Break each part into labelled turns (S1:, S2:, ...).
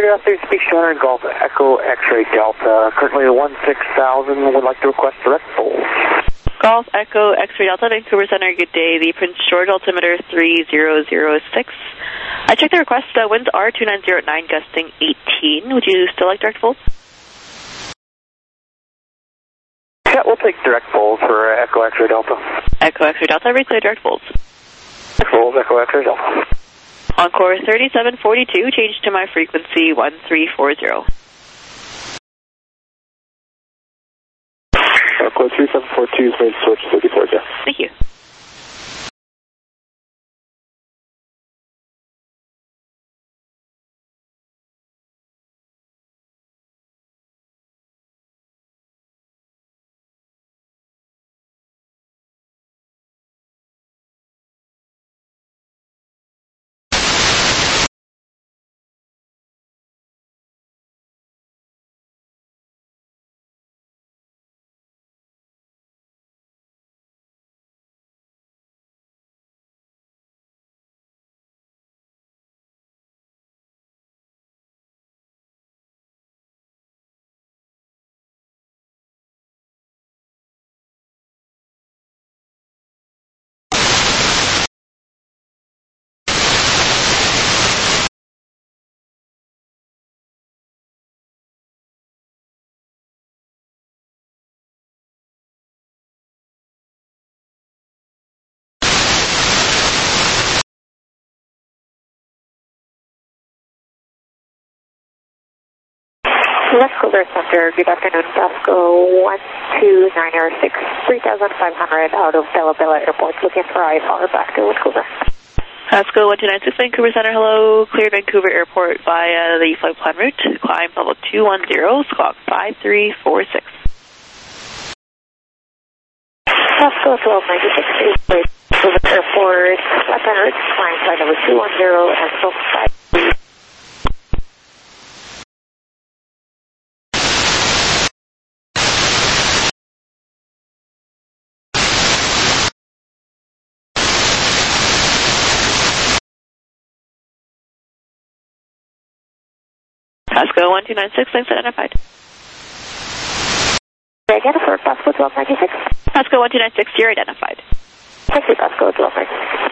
S1: Curiosity speak Center Golf Echo X-Ray Delta. Currently 16,000. Would like to request direct polls.
S2: Golf Echo X-Ray Delta, Vancouver Center, good day. The Prince George altimeter 3006. I checked the request. Winds are 2909, gusting 18. Would you still like direct polls?
S1: Yeah, we'll take direct polls for Echo X-Ray Delta.
S2: Echo X-Ray Delta, very clear direct polls.
S1: Echo X-Ray Delta.
S2: Encore 3742, change to my frequency 1340.
S1: Encore 3742 is main switch 34, yeah.
S2: Thank you.
S3: Vancouver Center, good afternoon, Pasco 12906, 3,500 out of Bella Bella Airport, looking for IFR back to Vancouver.
S2: Pasco 1296, Vancouver Center, hello, clear Vancouver Airport via the flight plan route, climb level 210, squawk 5346.
S3: Pasco 1296, Vancouver Airport, flight plan route, climb flight level 210 and squawk 5346.
S2: Pasco 1296, thanks, identified.
S3: Again for Pasco 1296.
S2: Pasco 1296, you're identified.
S3: Thank you, Pasco 1296.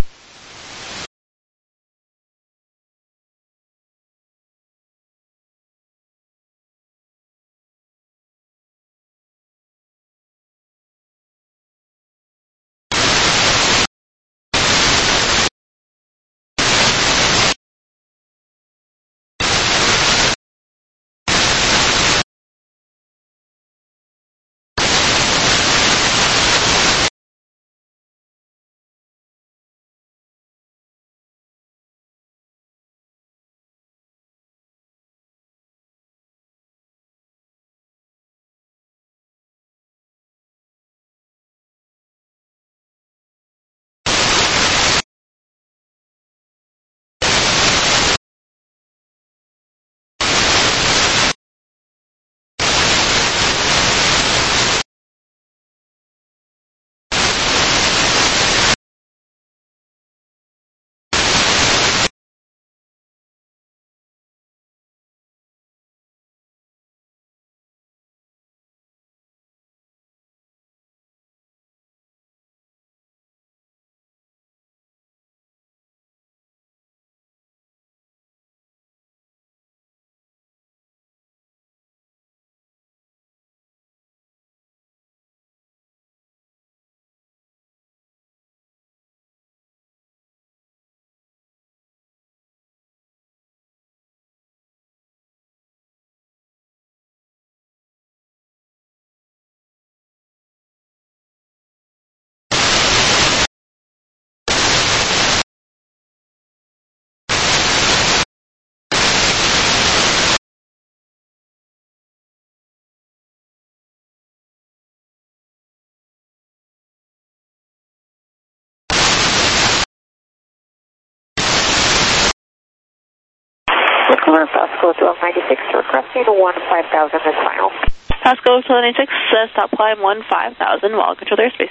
S3: Vancouver, Pasco 1296, requesting 15,000 is final.
S2: Pasco 1296, stop climb 15,000 while controlled airspace.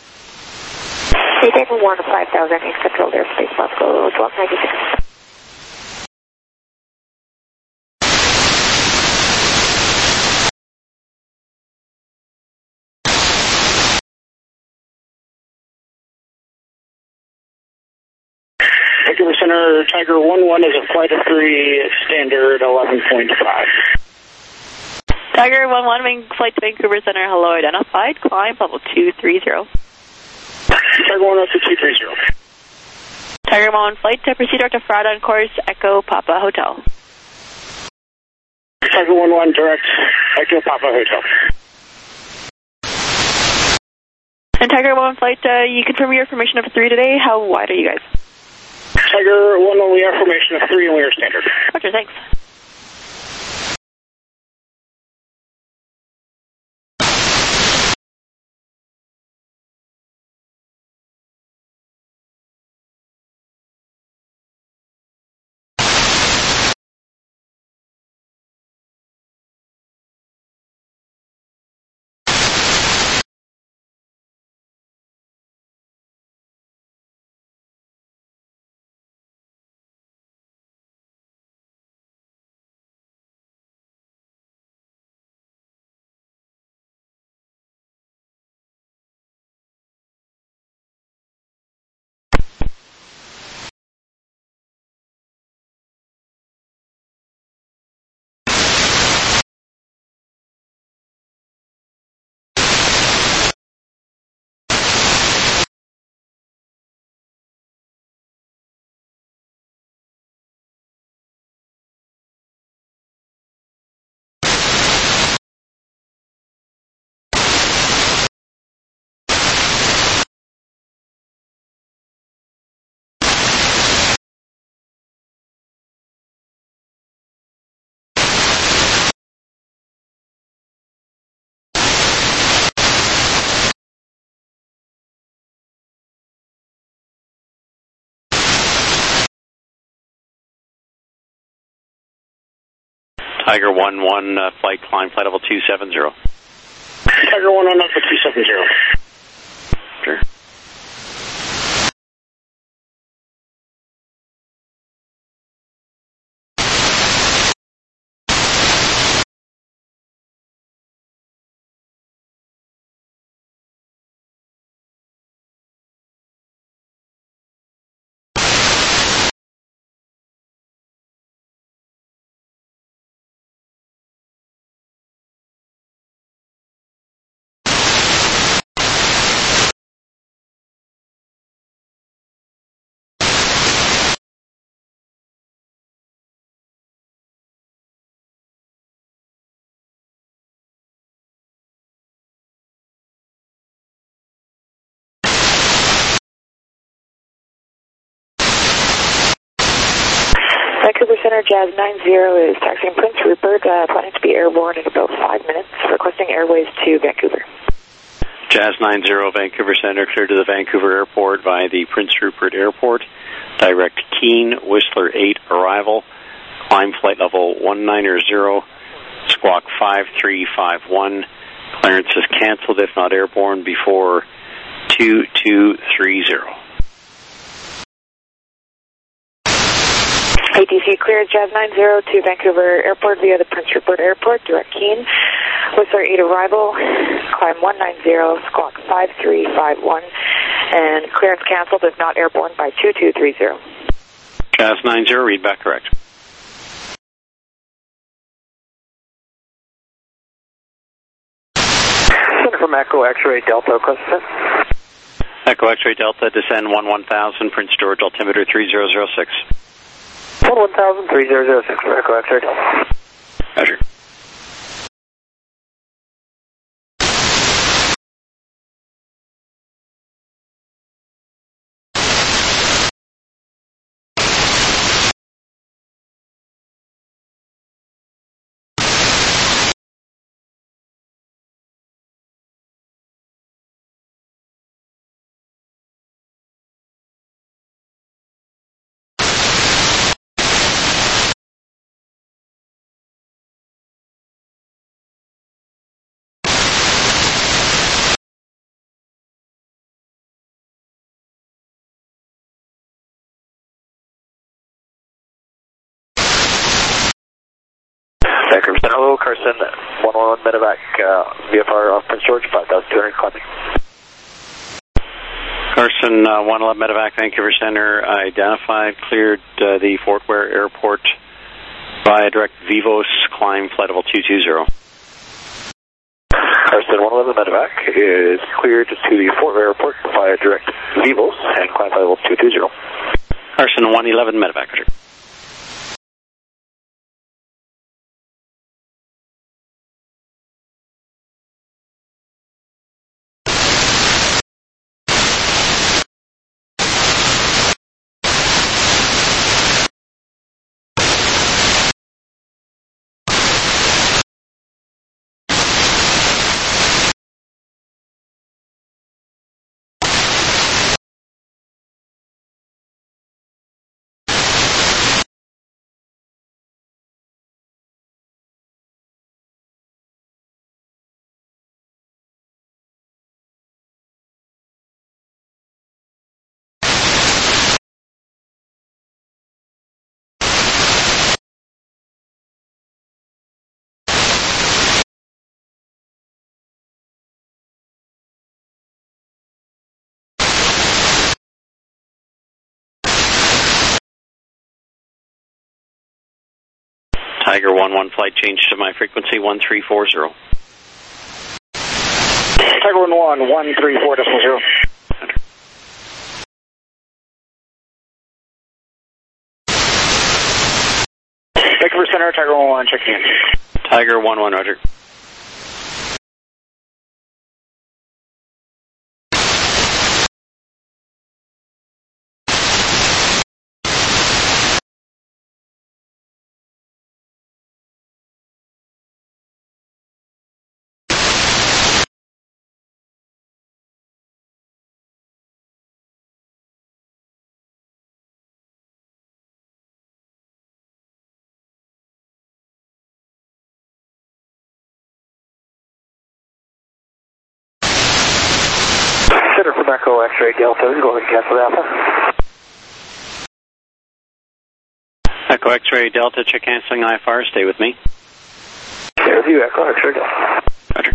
S3: Maintain 15,000 in controlled airspace, Pasco 1296.
S4: Vancouver Center, Tiger 1-1 is a flight of 3, standard 11.5.
S2: Tiger 1-1, flight to Vancouver Center, hello, identified, climb level 230.
S4: Tiger 1 up to 230.
S2: Tiger 1 flight to proceed direct to Frada on course, Echo Papa Hotel.
S4: Tiger 1-1 direct, Echo Papa Hotel.
S2: And Tiger 1 flight, you confirm your formation of 3 today. How wide are you guys?
S4: Tiger 1-1, we are formation of 3 and we are standard.
S2: Roger, thanks.
S5: Tiger 1-1, flight climb, flight level 270.
S4: Tiger 1-1 up to 270.
S5: Sure.
S3: Vancouver Center, Jazz 90 is taxiing Prince Rupert, planning to be airborne in about 5 minutes, requesting airways to Vancouver.
S5: Jazz 90, Vancouver Center, clear to the Vancouver Airport via the Prince Rupert Airport. Direct Keene, Whistler 8 arrival. Climb flight level 190, squawk 5351. Clearance is cancelled if not airborne before 2230.
S3: ATC cleared Jazz 90 to Vancouver Airport via the Prince Rupert Airport, direct Keene. Whistler 8 arrival, climb 190, squawk 5351, and clearance cancelled if not airborne by 2230.
S5: Jazz 90, read back correct.
S1: Center from Echo X-Ray Delta, question.
S5: Echo X-Ray Delta, descend 11000, Prince George, altimeter 3006.
S1: 1000, 3006 for Echo X-Ray Delta.
S5: Roger.
S1: Vancouver Center, hello, Carson, 111 medevac, VFR off Prince George, 5200 climbing.
S5: Carson 111 Medevac, Vancouver Center, identified, cleared the Fort Ware Airport via direct Vivos, climb flight level 220.
S1: Carson 111 Medevac is cleared to the Fort Ware Airport via direct Vivos and climb flight level 220.
S5: Carson 111 Medevac, Roger. Tiger 11 flight change to my frequency 1340.
S4: Tiger 11, 134.0. Vancouver Center, Tiger 11, checking in.
S5: Tiger 11, Roger.
S1: Center from Echo X-ray Delta, go ahead and cancel Alpha.
S5: Echo X-ray Delta, check canceling IFR, stay with me.
S1: Stay with you, Echo X-ray Delta.
S5: Roger.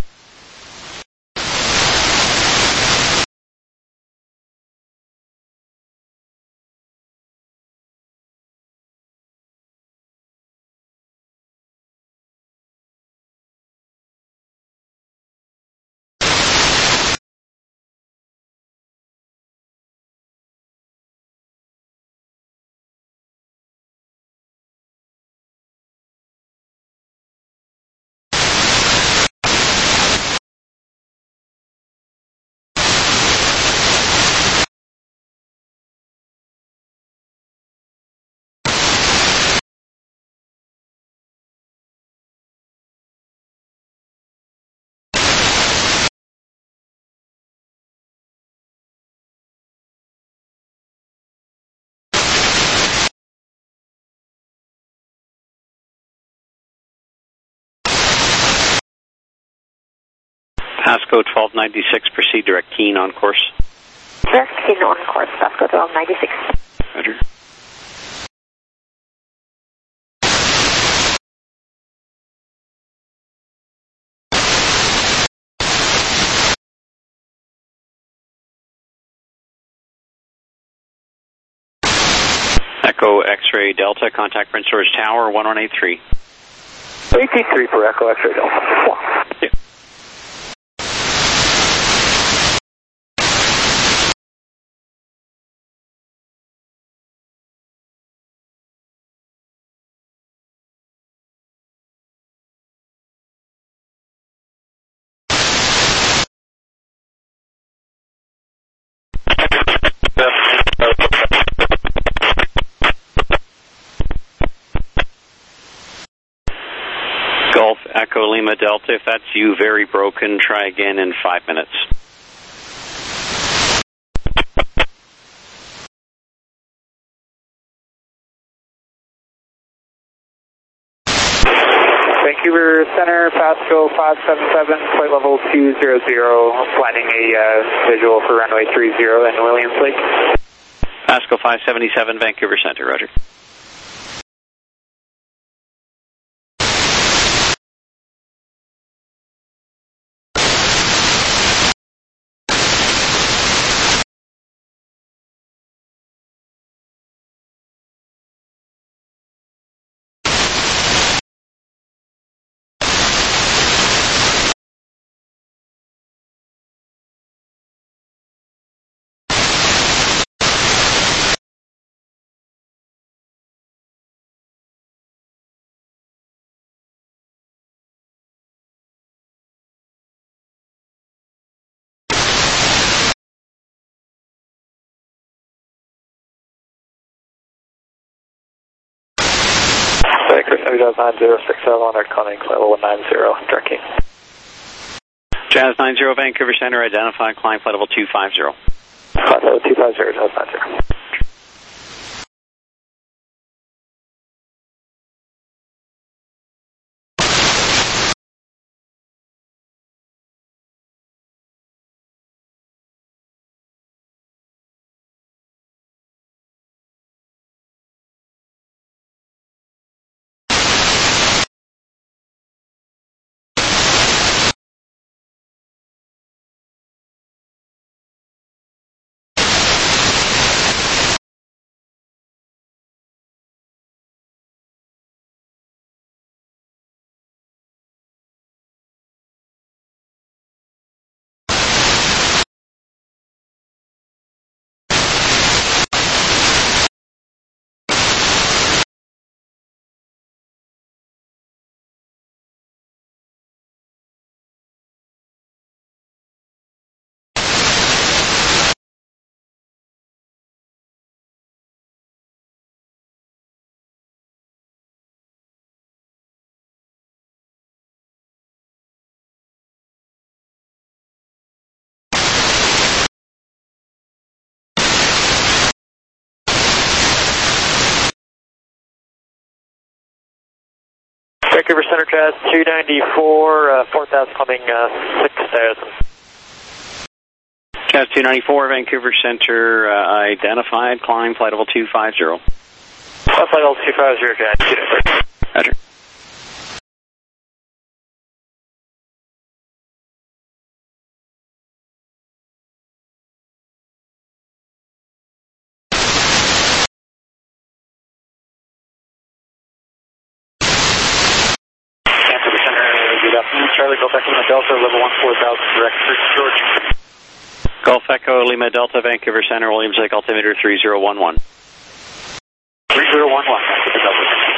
S5: Pasco 1296, proceed direct Keene on course.
S3: Direct Keene on course, Pasco 1296.
S5: Roger. Echo X-ray Delta, contact Prince George Tower 1183.
S1: 83 for Echo X-ray Delta.
S5: Yeah. Golf Echo Lima Delta, if that's you, very broken, try again in 5 minutes.
S1: Vancouver Center, Pasco 577, flight level 200, planning a visual for runway 30 in Williams Lake.
S5: Pasco 577, Vancouver Center, Roger.
S1: Vancouver Center, Jazz 9067 on air calling level 190, direct Keene.
S5: Jazz 90 Vancouver Center, identify climb flight level 250.
S1: Flight level 250, Jazz 90. Vancouver Center, Jazz 294, 4000 climbing 6000.
S5: Jazz 294, Vancouver Center, identified, climb flight level 250.
S1: Flight level 250, Jazz 294.
S5: Roger.
S1: Vancouver Center, good afternoon. Charlie, Golf Echo Lima Delta, level 14000, direct for George.
S5: Golf Echo Lima Delta, Vancouver Center, Williams Lake altimeter 3011.
S1: 3011, Vancouver Delta.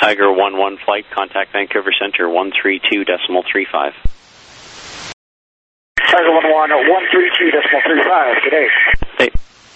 S5: Tiger 1-1 flight, contact Vancouver Center 132.35.
S4: Tiger 1-1, 132.35, good day.
S5: Hey.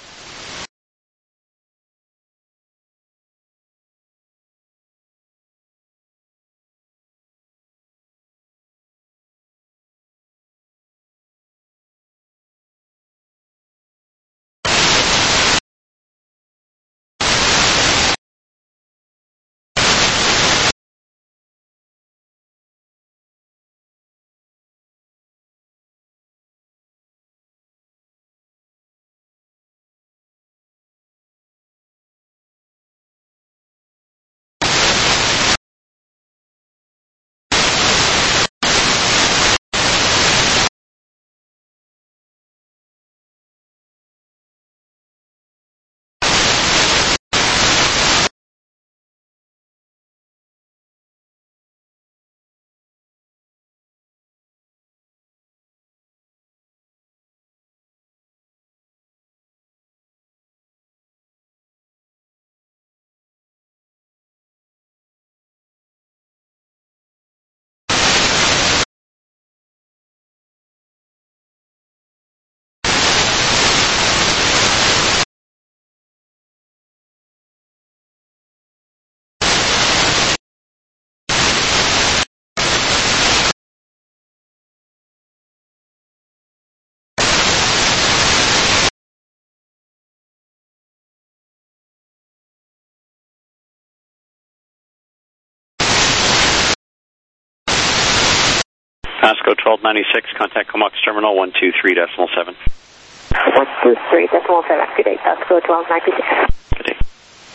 S5: Pasco 1296, contact Comox Terminal 123.7.
S3: 123.7, good day. Pasco 1296.
S5: Good day.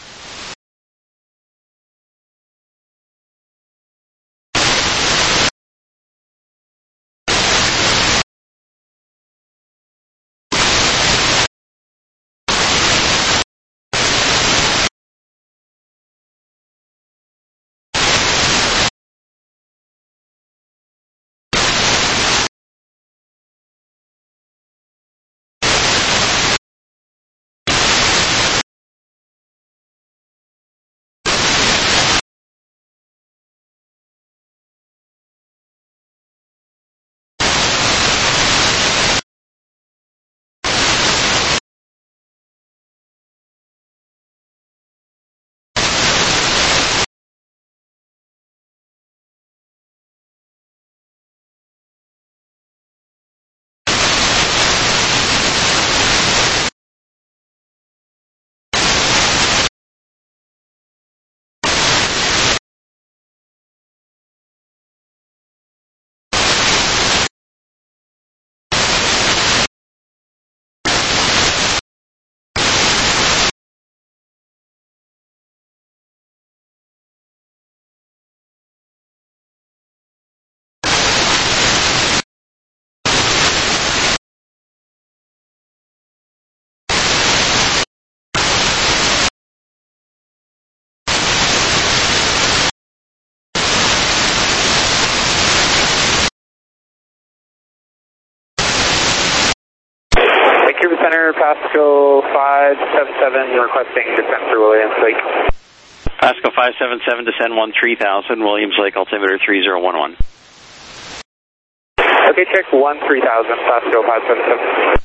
S1: Vancouver Center, Pasco 577, requesting descent for Williams Lake.
S5: Pasco 577, descend 13,000, Williams Lake, altimeter 3011.
S1: Okay, check 13,000, Pasco 577.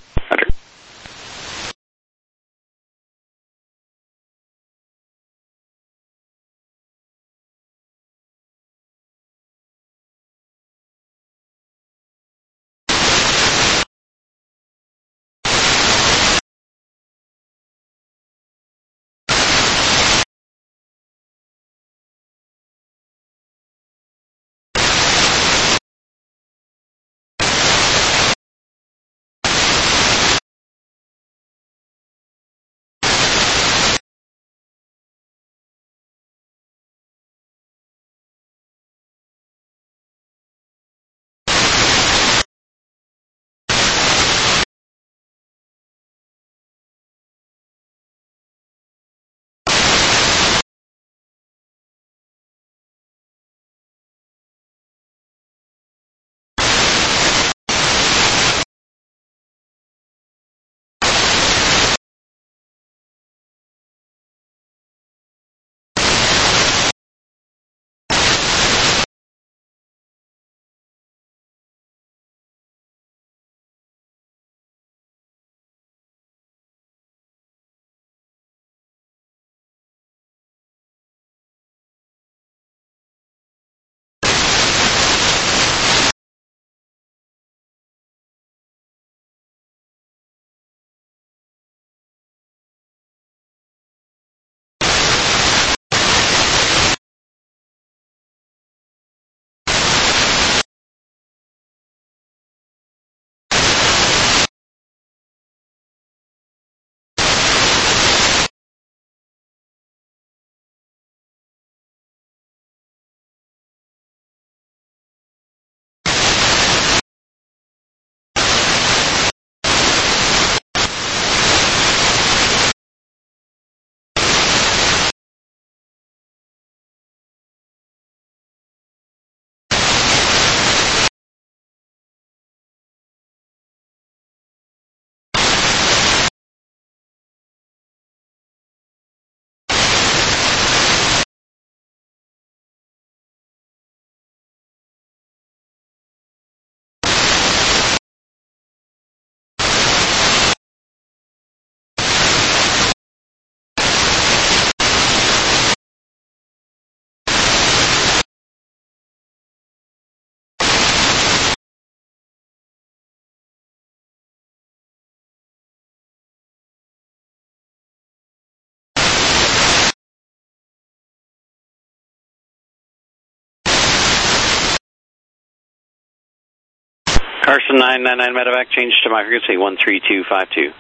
S5: Carson 999 medevac, change to my frequency 13252.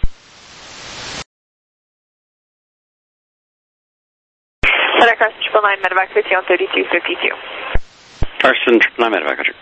S3: Center Carson 999 medevac, frequency on 3252.
S5: Carson 999 medevac, roger.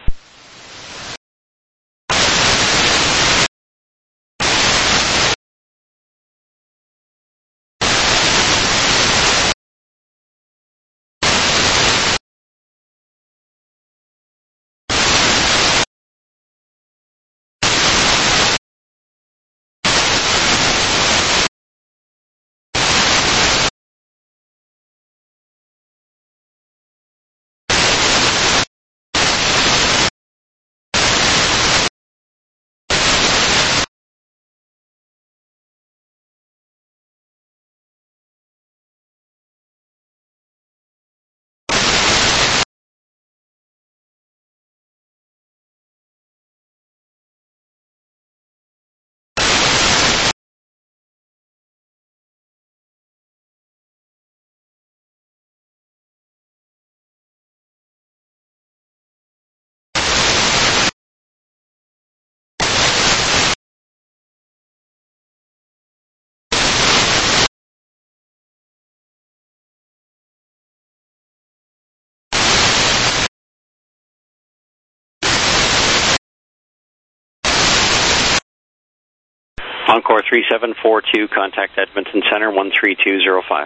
S5: Encore 3742, contact Edmonton Center 13205.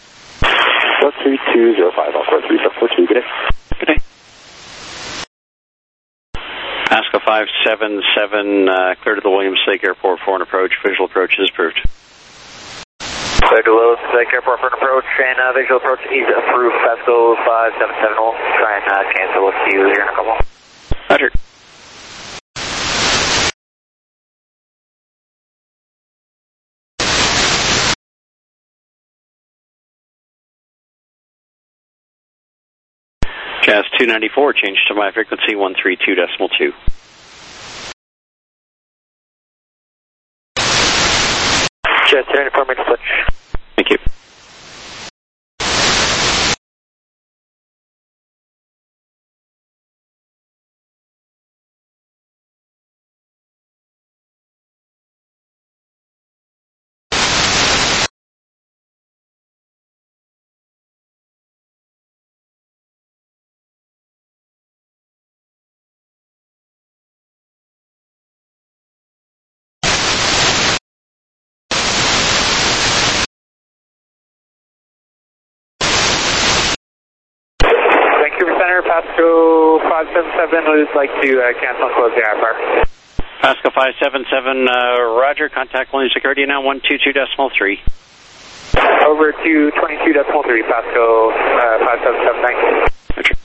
S6: 13205, Encore 3742, good day.
S5: Good day. Pasco 577, clear to the Williams Lake Airport for an approach. Visual approach is approved.
S1: Clear to Williams Lake Airport for an approach, and visual approach is approved. Pasco 577 will try and cancel with you here in a couple.
S5: Roger. Jazz 294, change to my frequency 132.2.
S1: Jazz 294, make a switch.
S5: Thank you.
S1: Pasco 577 would like to cancel and close the IFR.
S5: Pasco 577, roger, contact Williams Security now 122.3.
S1: Over to 22.3, Pasco 577, thank you.
S5: Roger.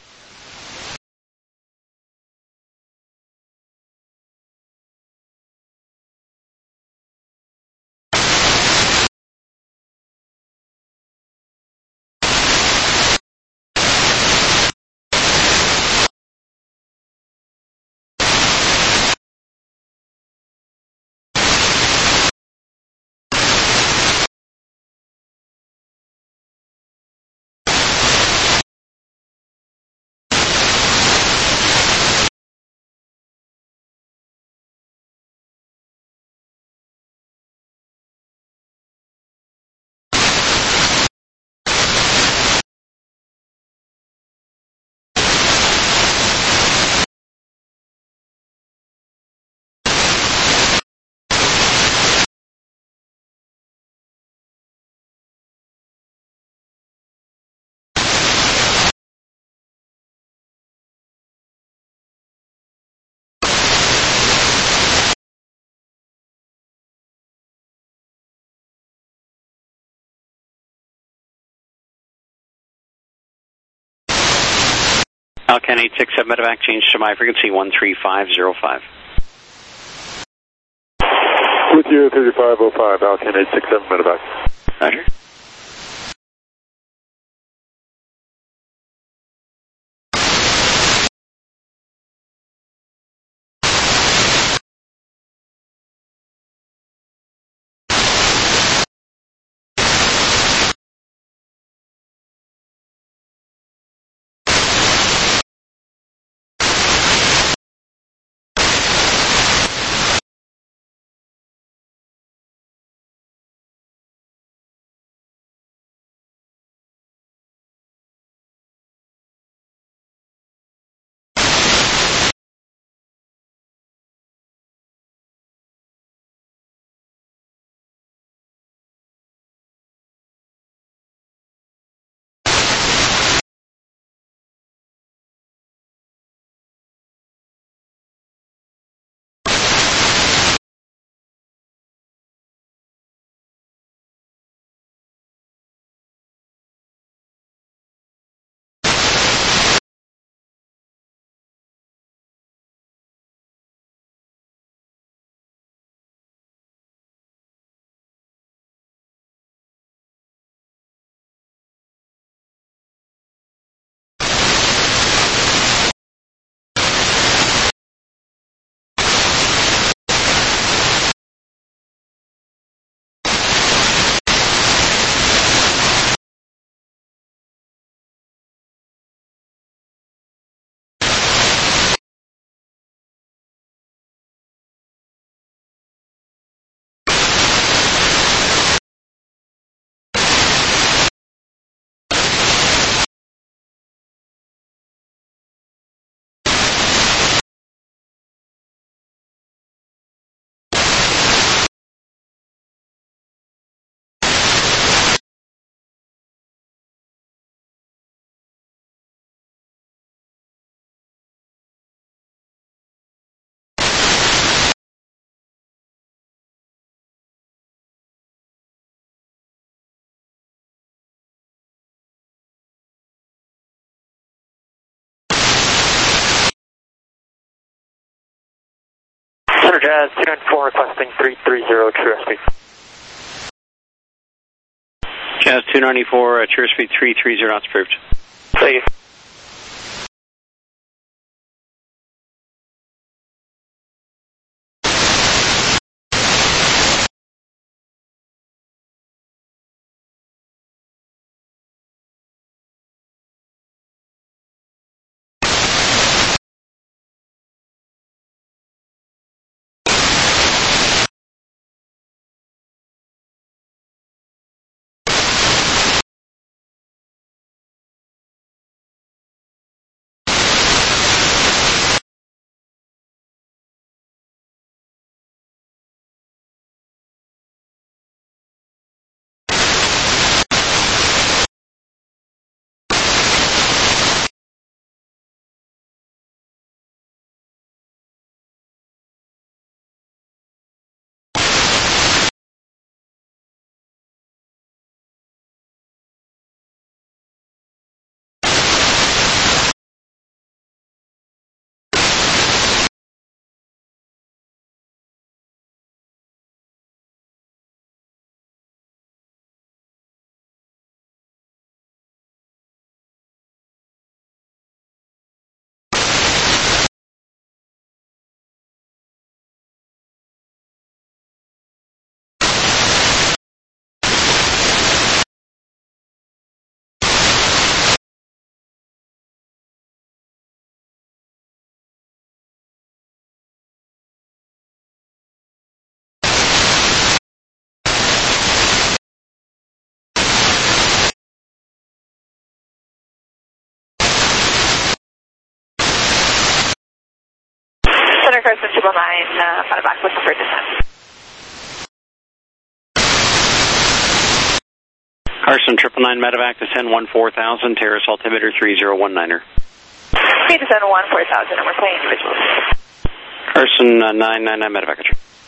S5: Alcan 867 medevac, change to my frequency 13505.
S6: With you 3505, Alcan 867 medevac.
S5: Roger.
S1: Center Jazz 294 requesting 330 true airspeed.
S5: Jazz 294, true airspeed 330 knots approved.
S1: Thank you.
S3: Center Carson 999, medevac looking for descent.
S5: Carson 999 medevac descend 14,000, terrace altimeter 3019er.
S3: Okay, descend 14,000 and we're playing individuals.
S5: Carson 999 medevac.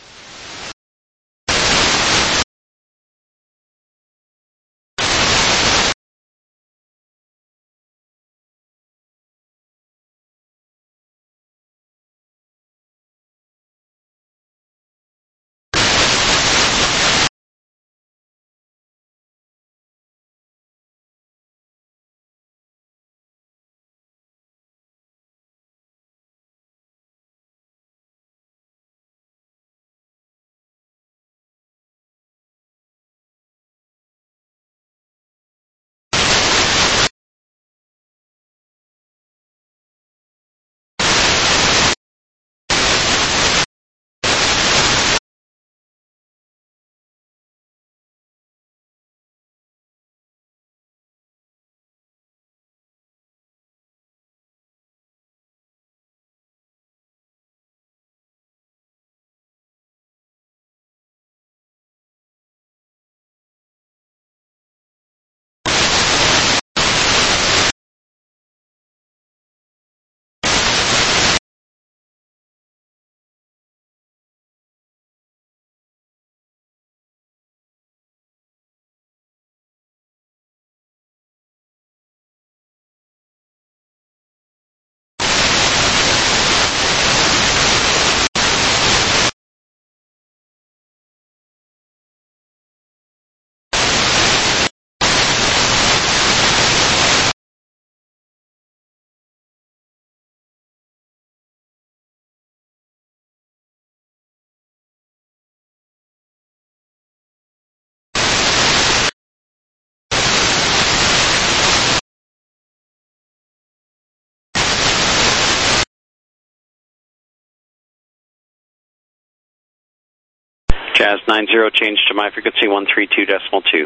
S5: Jazz 90, change to my frequency 132.2.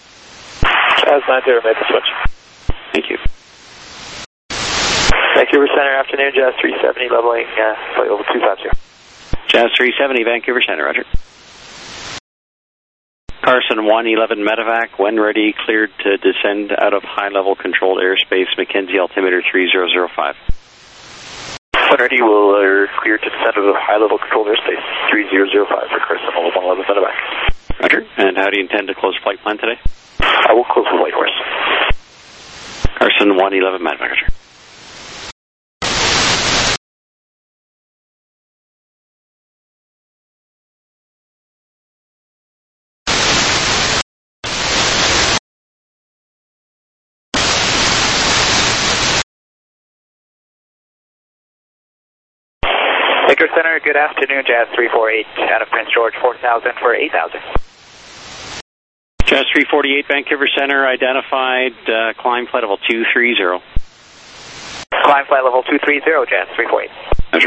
S1: Jazz 90, made the switch.
S5: Thank you.
S1: Vancouver Center, afternoon, Jazz 370, leveling flight level 250.
S5: Jazz 370, Vancouver Center, roger. Carson 111 medevac, when ready, cleared to descend out of high-level controlled airspace, Mackenzie altimeter 3005.
S1: When ready, we'll clear to descend out of high-level controlled airspace 3005 for Carson 111 medevac.
S5: Roger. And how do you intend to close flight plan today?
S1: I will close with Whitehorse.
S5: Carson 111 medevac, roger.
S1: Victor Center, good afternoon, Jazz 348 out of Prince George, 4000 for 8000.
S5: Jazz 348, Vancouver Center, identified, climb flight level 230.
S1: Climb flight level 230, Jazz 348.
S5: Measure.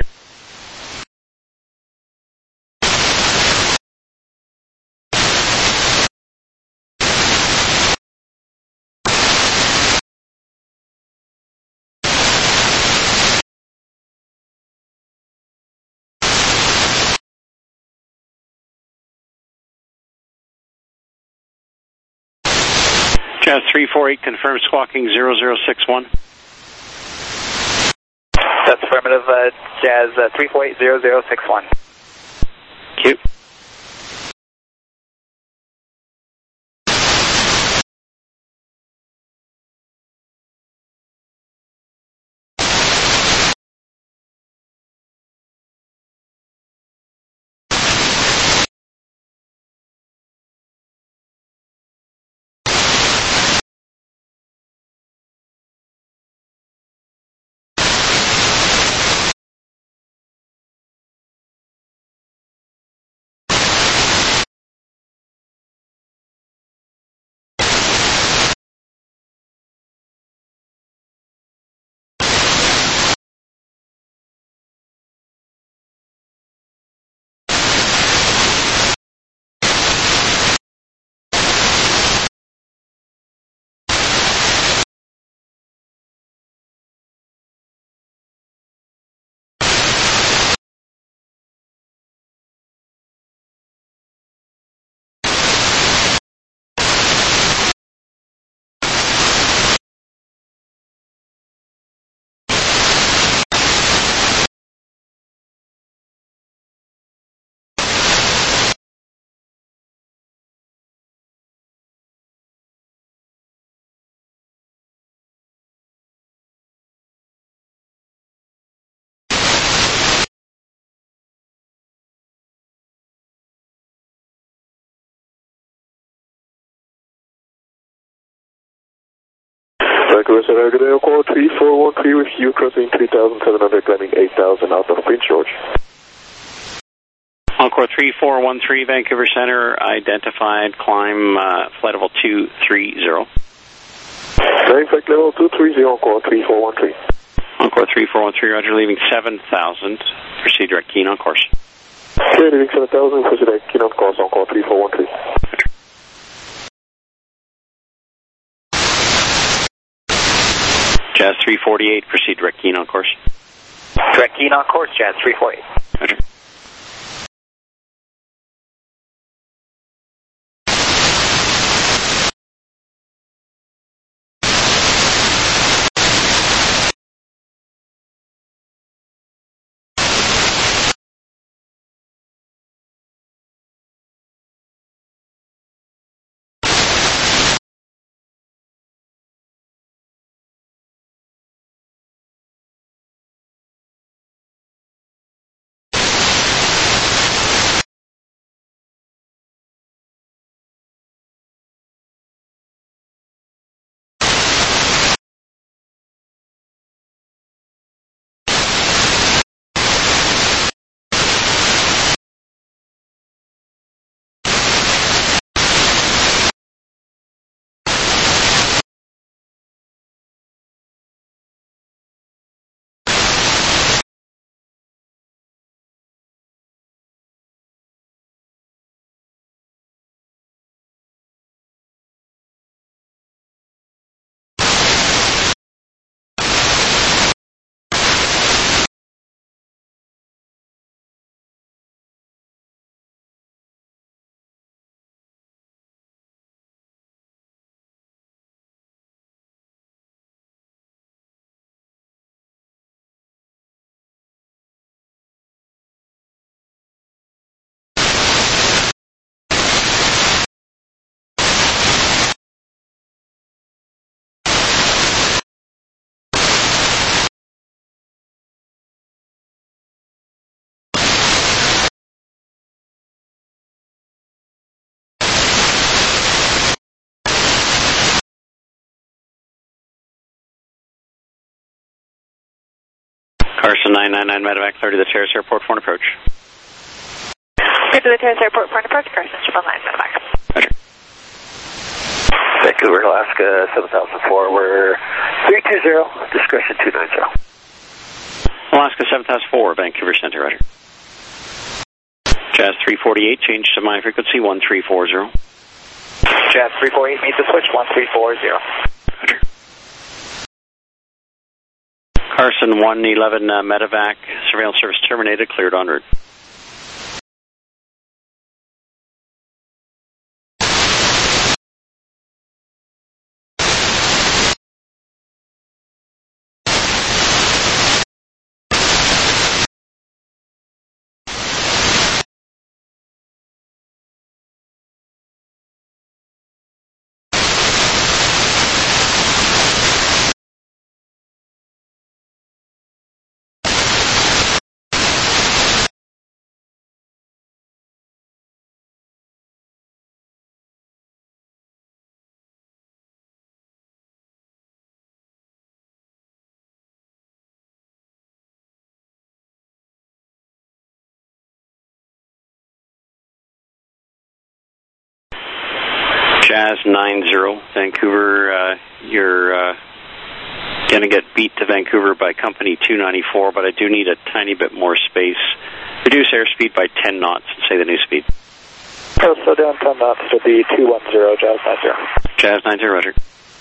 S5: Jazz 348, confirm squawking 0061.
S1: That's affirmative, Jazz 348, 0061.
S5: Cue.
S6: Vancouver Center, good day, call 3413 with you, crossing 3700, climbing 8000 out of Prince George.
S5: Encore 3413, Vancouver Center, identified, climb flight level 230.
S6: Flying flight level 230, encore 3413.
S5: Encore 3413, roger, leaving 7000, proceed direct keen on course.
S6: Okay, leaving 7000, proceed direct keen on course, encore 3413.
S5: Jazz 348, proceed direct keen on course.
S1: Direct keen on course, Jazz 348.
S5: Roger. Carson 999 Medevac, clear to the Terrace Airport for an approach.
S3: Clear to the Terrace Airport for an approach, Carson 999 Medevac.
S5: Roger.
S7: Vancouver, Alaska 7004, we're 320, discretion 290.
S5: Alaska 7004, Vancouver Center, roger. Jazz 348, change to my frequency 1340.
S1: Jazz 348, meet the switch 1340.
S5: Roger. Carson 111 Medevac, surveillance service terminated, cleared en route. Jazz 90, Vancouver, you're going to get beat to Vancouver by company 294, but I do need a tiny bit more space. Reduce airspeed by 10 knots and say the new speed.
S1: Slow down 10 knots to be 210, Jazz 90.
S5: Jazz 90, roger.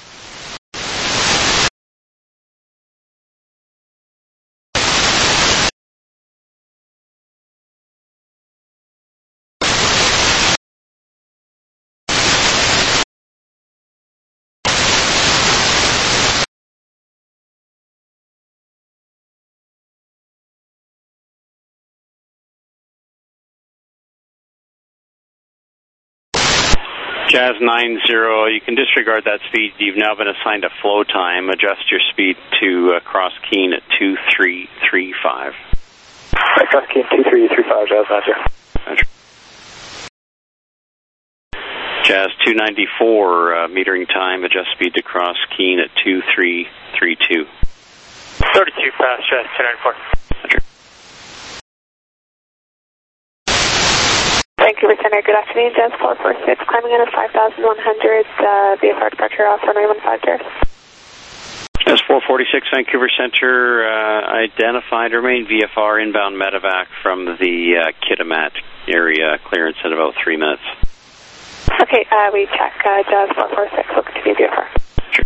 S5: Jazz 90, you can disregard that speed. You've now been assigned a flow time. Adjust your speed to cross Keene at 2335.
S1: Cross Keene 2335, Jazz 90.
S5: Roger. Jazz 294, metering time. Adjust speed to cross Keene at 2332.
S1: 32 past, Jazz 294.
S5: Roger.
S3: Vancouver Center, good afternoon. Jazz 446, climbing in at 5,100, VFR departure off runway 15 Terrace.
S5: Jazz 446, Vancouver Center, identified remain VFR inbound Medevac from the Kitimat area, clearance at about 3 minutes.
S3: Okay, we check Jazz 446, look to be VFR.
S5: Sure.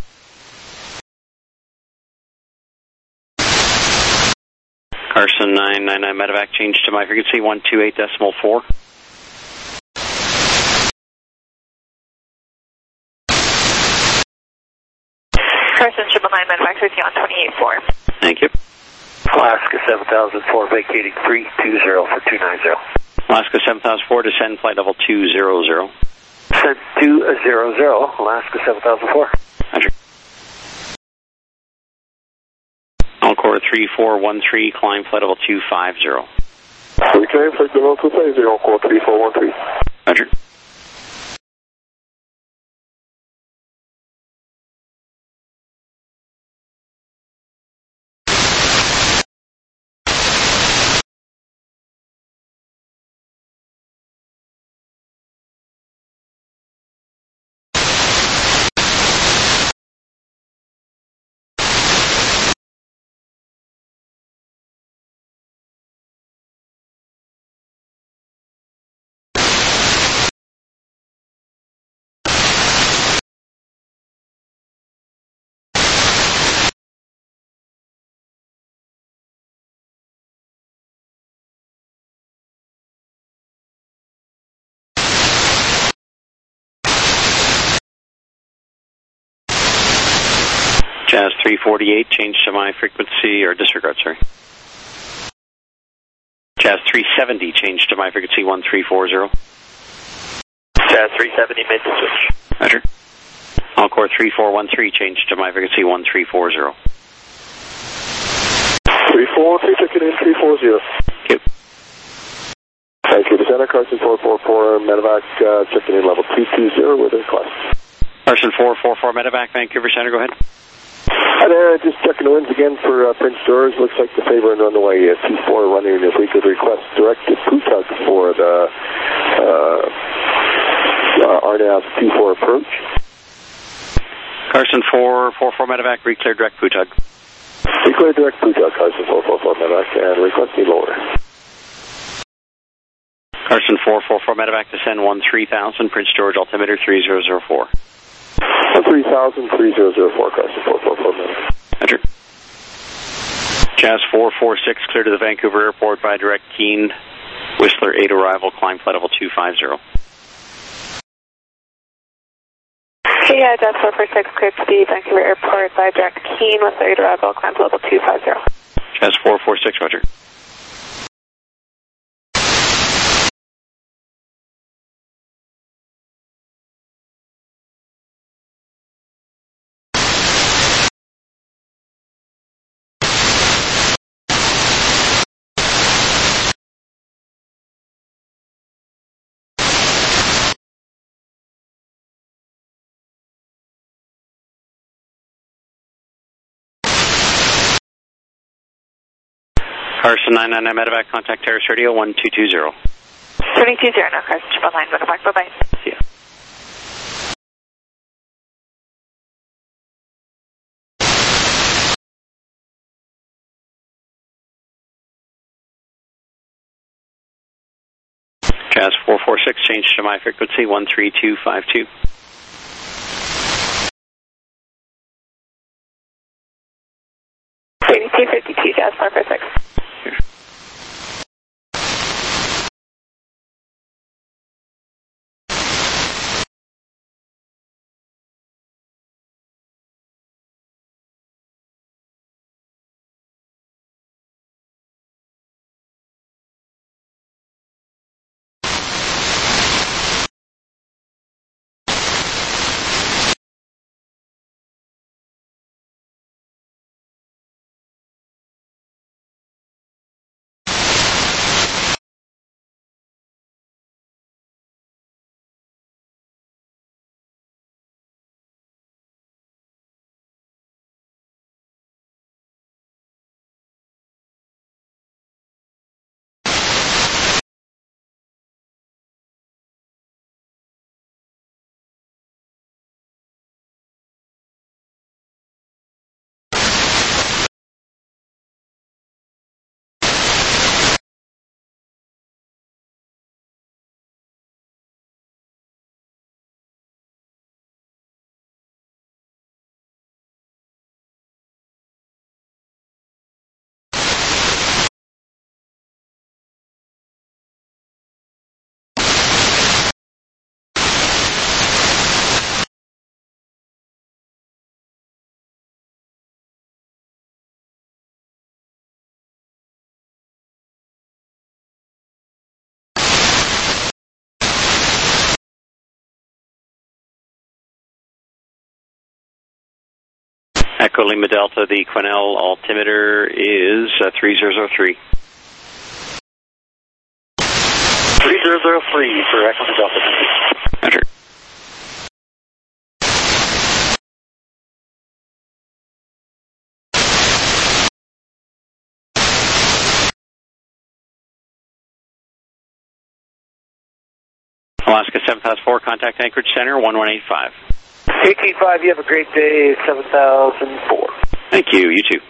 S5: Carson 999 Medevac, change to my frequency 128.4.
S3: Carson 999 Medevac, with you on 28.4.
S5: Thank you.
S7: Alaska 7004, vacating 320 for 290.
S5: Alaska 7004, descend flight level 200.
S7: Descend 200, Alaska 7004.
S5: Roger. Encore 3413, climb flight level 250.
S6: Reclaim flight level 250, encore 3413.
S5: Roger. Jazz 348, change to my frequency, or disregard, sorry. Jazz 370, change to my frequency 1340.
S1: Jazz 370, mid to switch.
S5: Roger. Encore 3413, change to my frequency 1340.
S6: 343, checking in 340.
S5: Thank you.
S6: Thank you. Descender, Carson 444, Medevac, checking in level 220 with a class.
S5: Carson 444, Medevac, Vancouver Center, go ahead.
S6: Hi there, just checking the winds again for Prince George. Looks like the favor and runway 24 running. If we could request directed PUTUG for the RNAV 24 approach.
S5: Carson 444 medevac, reclear direct PUTUG.
S6: Reclear direct PUTUG, Carson 444 medevac, and requesting lower.
S5: Carson 444 medevac, descend 13,000, Prince George altimeter 3004.
S6: 13,000, 3004, Carson 444 medevac.
S5: Enter. Jazz 446, clear to the Vancouver Airport by direct Keene, Whistler 8 arrival, climb flight level 250.
S3: Hey, Jazz 446, clear to the Vancouver Airport by direct Keene, Whistler 8 arrival, climb level 250.
S5: Jazz 446, roger. Carson 999 medevac, contact Terrace Radio 1220.
S3: 220, no, Carson, triple line, bye-bye.
S5: See ya. Jazz 446, change to my frequency 13252.
S3: T52, Jazz 446.
S5: Echo Lima Delta, the Quesnel altimeter is 3003.
S7: 3003 for Echo Lima Delta.
S5: Enter. Alaska 7004, contact Anchorage Center 1185.
S7: 18.5, you have a great day, 7004.
S5: Thank you, you too.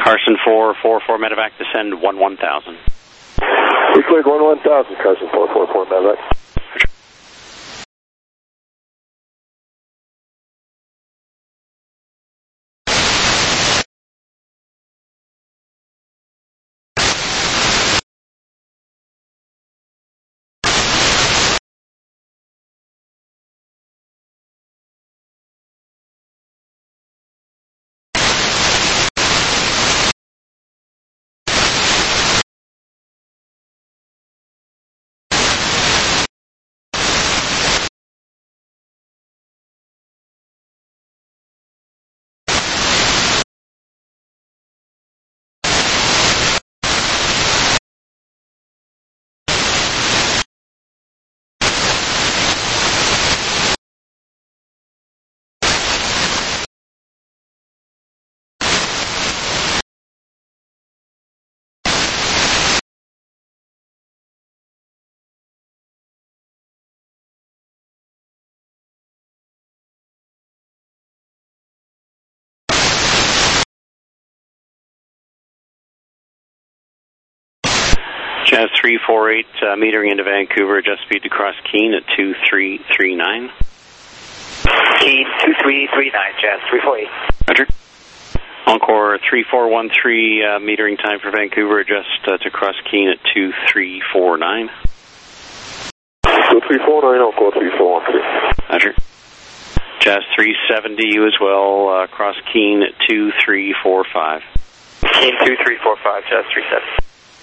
S5: Carson 444 Medevac, descend 11,000.
S6: We cleared 11,000, Carson 444 Medevac.
S5: Jazz 348, metering into Vancouver, adjust speed to cross Keene at 2339.
S7: Keene 2339, Jazz 348.
S5: Roger. Encore 3413, metering time for Vancouver, adjust to cross Keene at 2349.
S6: 2349, Encore 3413.
S5: Roger. Jazz 370, you as well, cross Keene at 2345.
S7: Keene 2345, Jazz 370.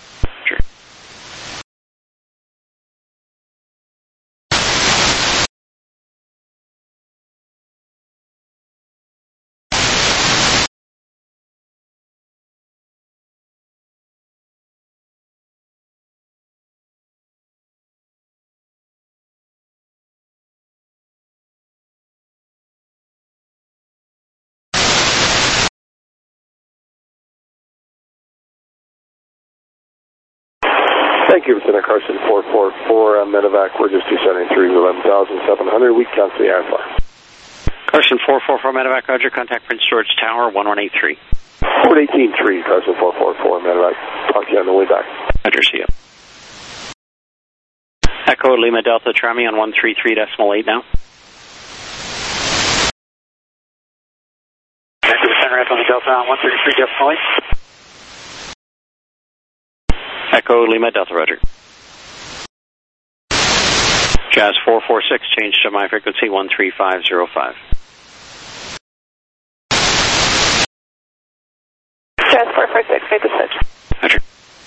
S6: Thank you, Lieutenant Carson 444 Medevac. We're just descending through 11,700. We cancel the airfly.
S5: Carson 444 Medevac, Roger. Contact Prince George Tower 1183.
S6: 1183, Carson 444 Medevac. Talk to you on the way back.
S5: Roger, see you. Echo Lima Delta, try me on 133.8 now.
S7: Vancouver Center, Echo Lima Delta on 133.8.
S5: Echo Lima Delta, Roger. Jazz 446, change to my frequency 13505.
S3: Jazz 446, make the switch.
S5: Roger.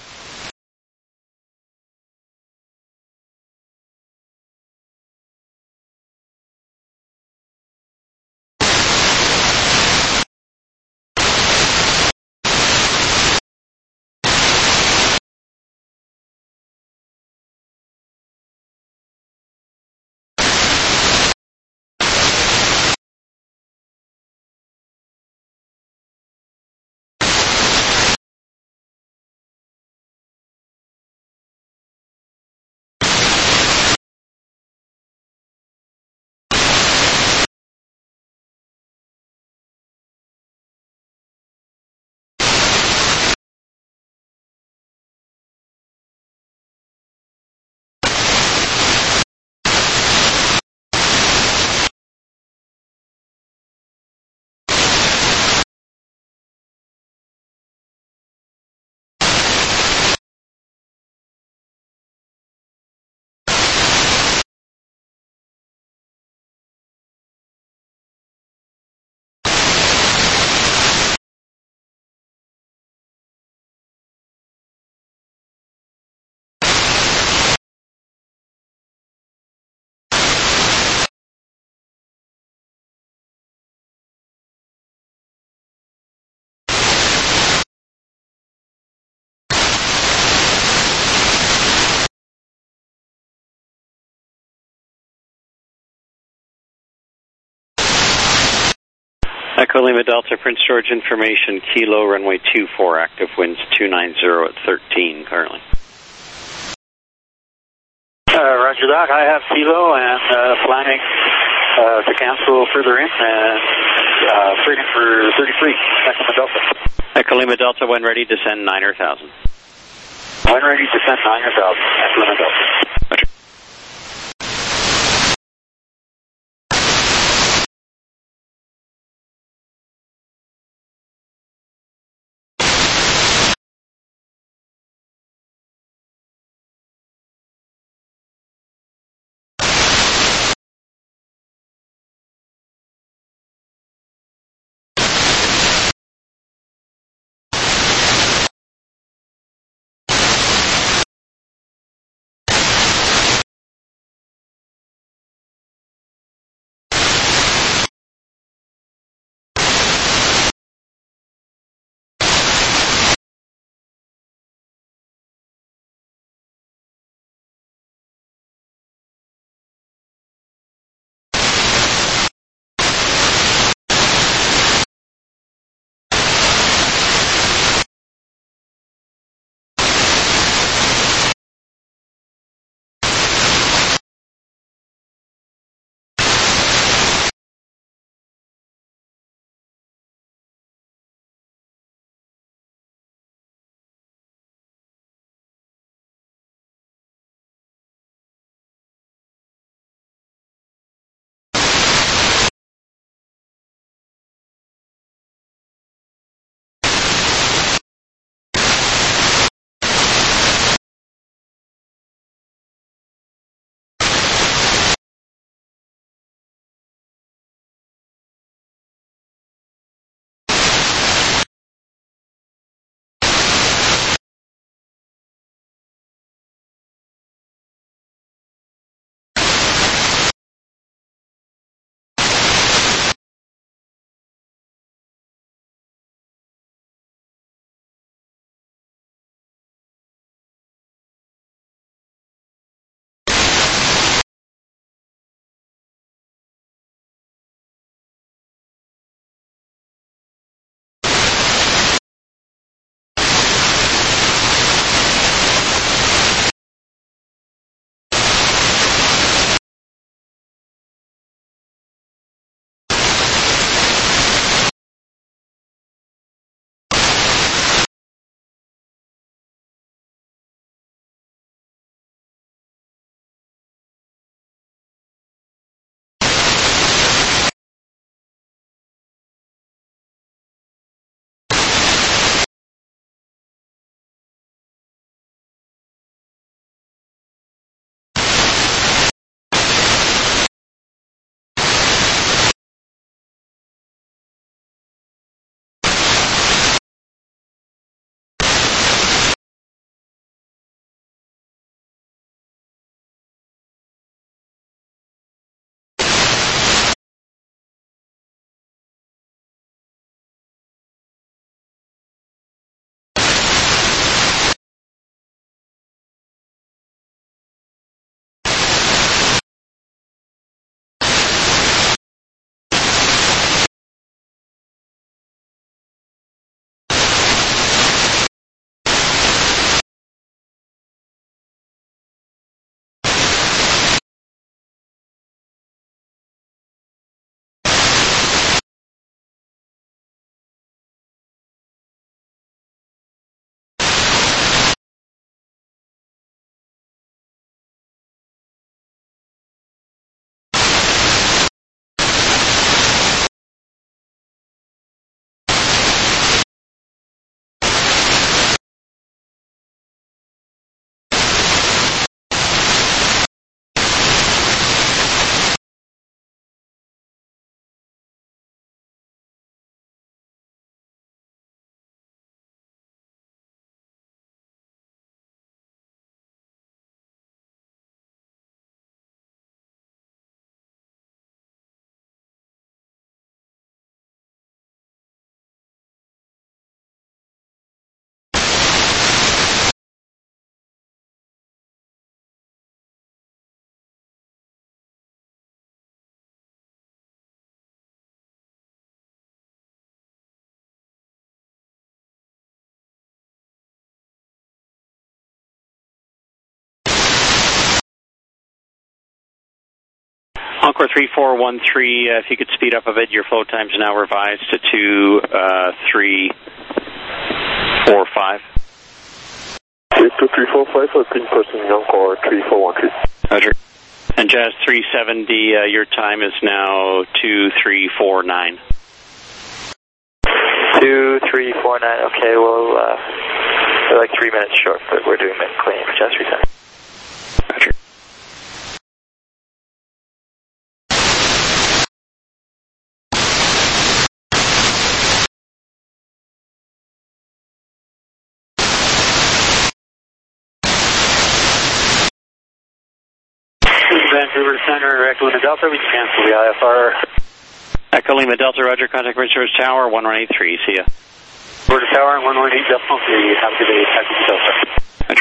S5: Echo Lima Delta, Prince George information, Kilo, runway 24, active winds 290 at 13 currently.
S7: Roger that, I have Kilo and planning to cancel further in and trading for 33, Echo Lima Delta.
S5: Echo Lima Delta, when ready, descend 9,000.
S7: When ready, descend 9,000. Echo Lima Delta.
S5: Roger. Encore 3413, if you could speed up a bit, your flow time's now revised to 2, 3, 45.
S6: 82345 for ping person Encore 3413.
S5: Roger. And Jazz 370, your time is now 2349.
S7: 2349. Okay, well, we're like 3 minutes short, but we're doing mid clean. Jazz 370.
S5: Roger.
S7: Vancouver Center, Echo Lima Delta, we can cancel the IFR.
S5: Echo Lima Delta, Roger, contact Prince George Tower, 1183, see ya.
S7: Border Tower, 118 Delta, have a good day, Echo Delta.
S5: Roger.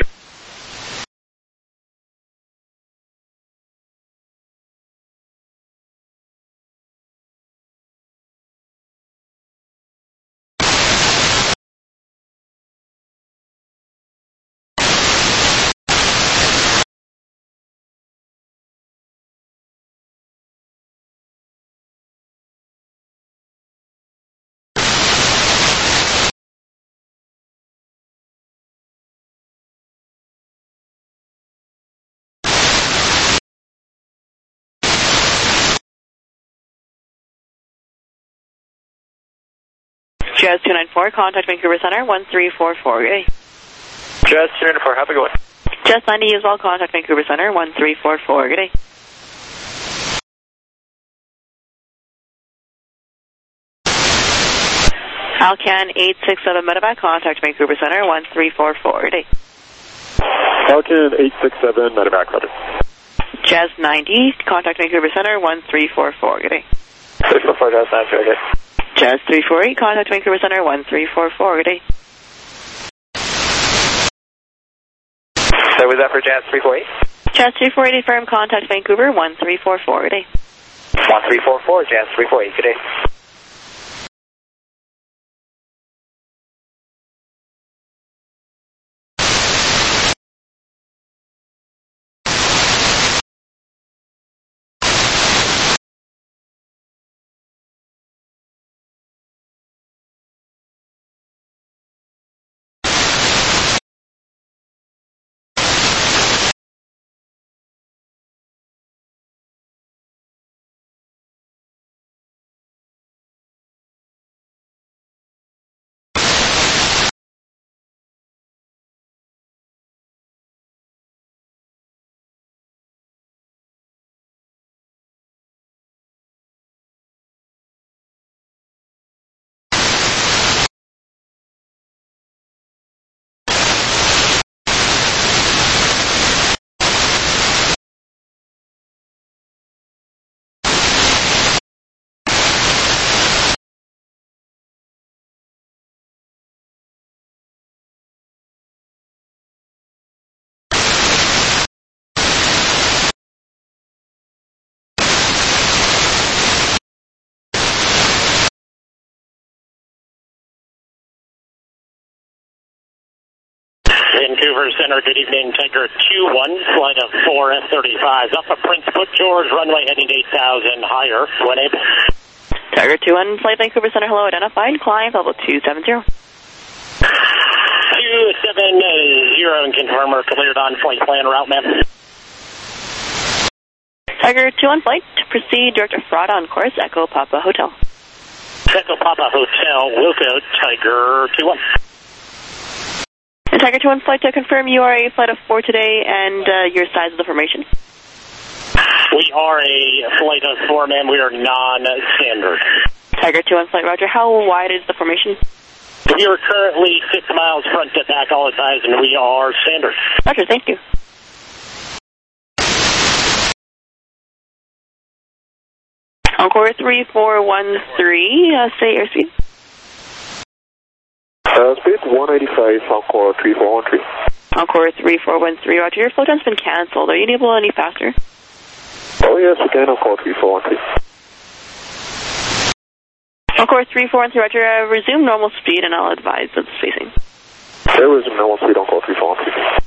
S2: Jazz 294, contact Vancouver Center, 1344. Good day.
S7: Jazz 294, have a good one.
S2: Jazz 90 as well, contact Vancouver Center, 1344. Good day. Alcan 867 Medevac, contact Vancouver Center, 1344. Good day.
S6: Falcon 867 Medevac, Roger.
S2: Jazz 90, contact Vancouver Center, 1344. Good day.
S7: 644, Jazz 90, good day.
S2: Jazz 348, contact Vancouver Center, 1344. Good day.
S7: So was that for Jazz 348?
S2: Jazz 348, firm, contact Vancouver, 1344. Good day.
S7: 1344, Jazz 348, good day.
S4: Vancouver Center, good evening. Tiger 21, flight of 4 F-35s up at Prince George, runway heading 8,000 higher, when able.
S2: Tiger 21, flight Vancouver Center, hello, identified, climb level 270.
S4: 270 and confirmer cleared on flight plan route map.
S2: Tiger 21 flight, proceed direct to Frauda on course, Echo Papa Hotel.
S4: Echo Papa Hotel, Wilco, Tiger 21.
S2: And Tiger 21 flight to confirm you are a flight of 4 today and your size of the formation.
S4: We are a flight of 4, man. We are non-standard.
S2: Tiger 21 flight, roger. How wide is the formation?
S4: We are currently 6 miles front to back all the size, and we are standard.
S2: Roger, thank you. Encore 3413, say airspeed.
S6: Speed 185, Encore 3413.
S2: Encore 3413, roger. Your flow time's been cancelled. Are you able any faster?
S6: Oh yes, we can, Encore 3413.
S2: Encore 3413, roger. Resume normal speed and I'll advise of the spacing.
S6: There was normal speed, Encore 3413.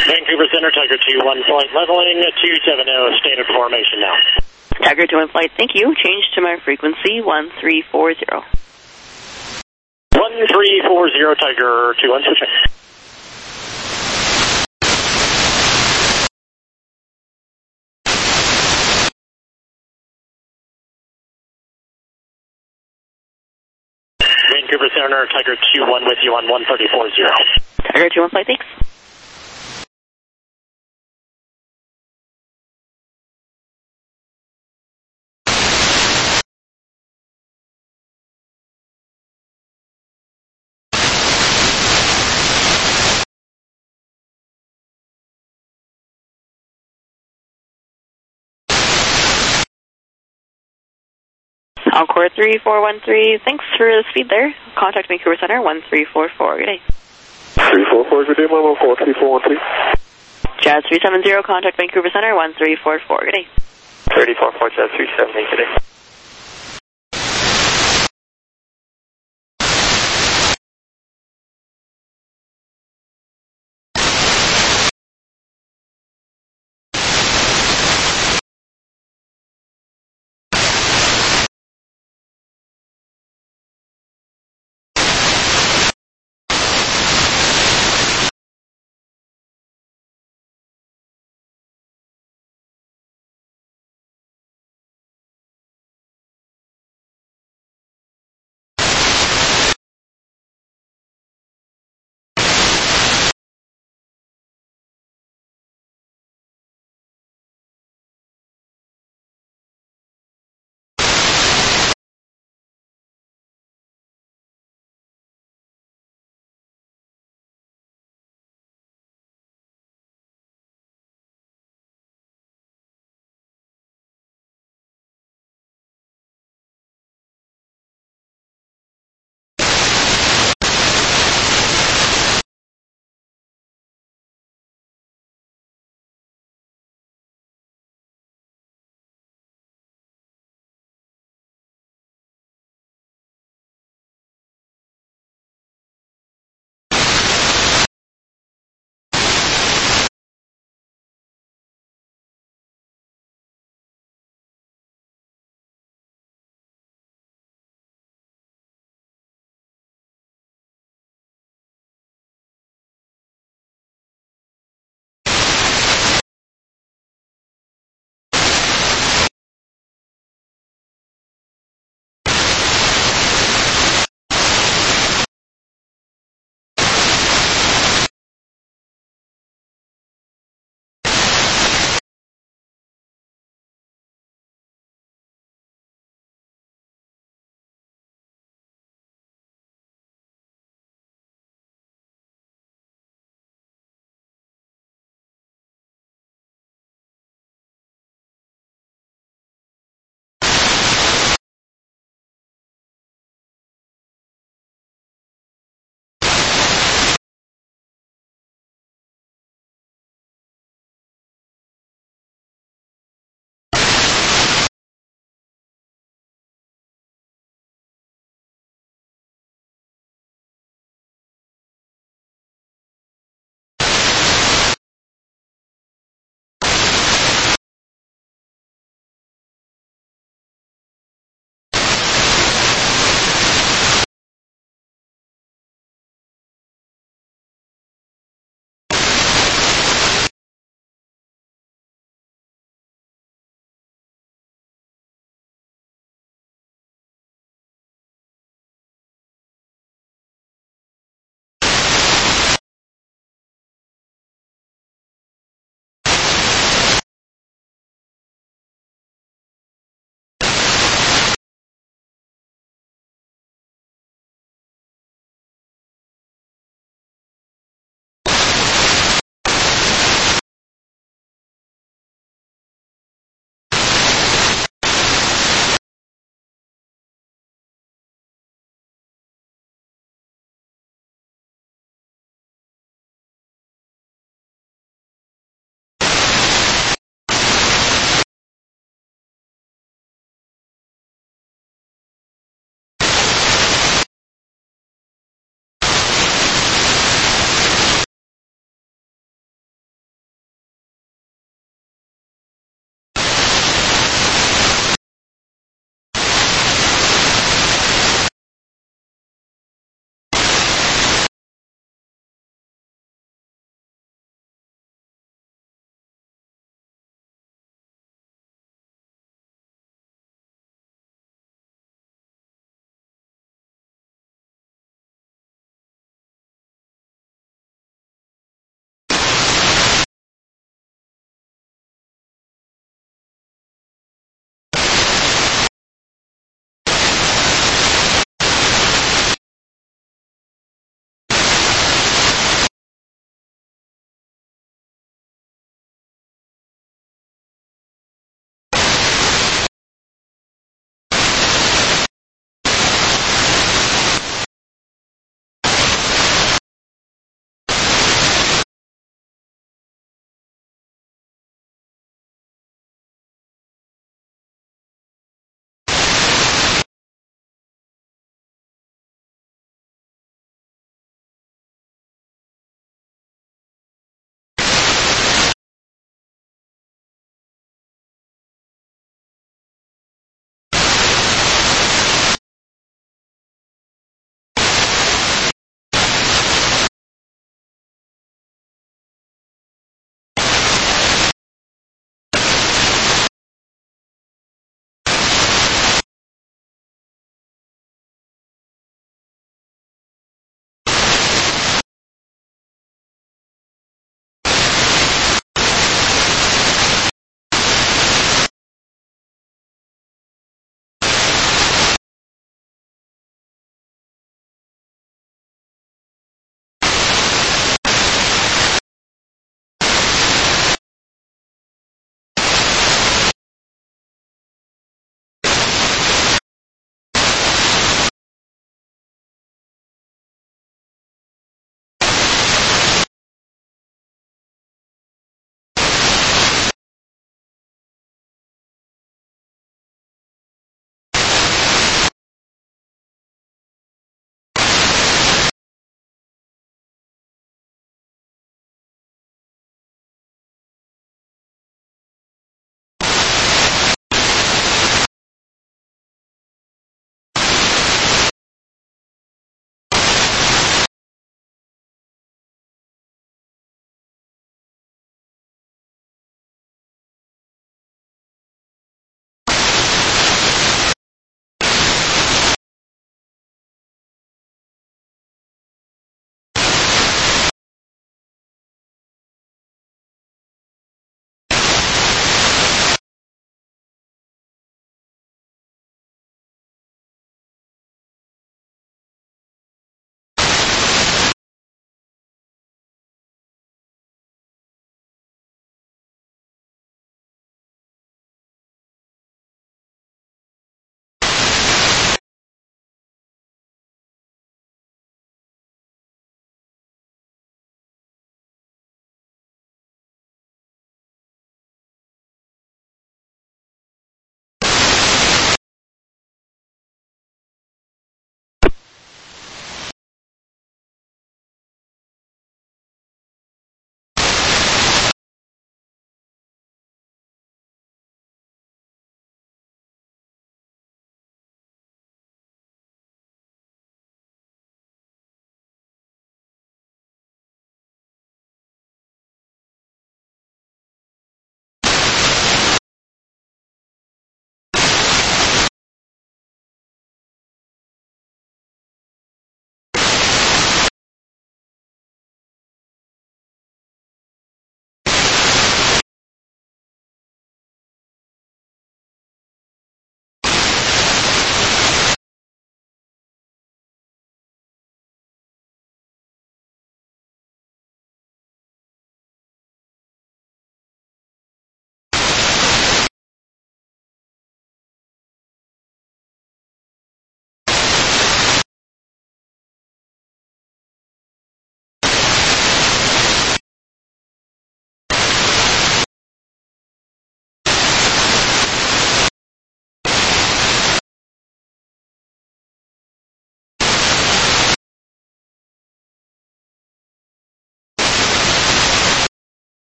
S4: Vancouver Center, Tiger 2-1 flight leveling 270, standard formation now.
S2: Tiger 2-1 flight, thank you. Change to my frequency 1340.
S4: 1340, Tiger 2-1 switching. Vancouver Center, Tiger 2-1 with you on 1340.
S2: Tiger 2-1 flight, thanks. Encore 3413, thanks for the speed there. Contact Vancouver Center 1344, good day.
S6: 344, good day, Mama, 3413.
S2: Jazz 370, contact Vancouver Center 1344, good day.
S7: 34-4, Jazz 370, good day.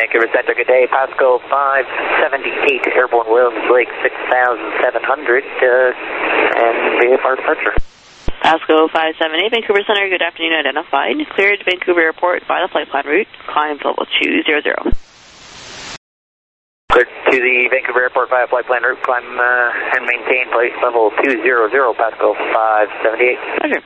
S7: Vancouver Center, good day. Pasco 578, Airborne Williams Lake 6,700, and VFR departure.
S2: Pasco 578, Vancouver Center, good afternoon, identified. Cleared Vancouver Airport by the flight plan route, climb level 200.
S7: Cleared to the Vancouver Airport via flight plan route, climb and maintain flight level 200, Pasco 578.
S2: Roger.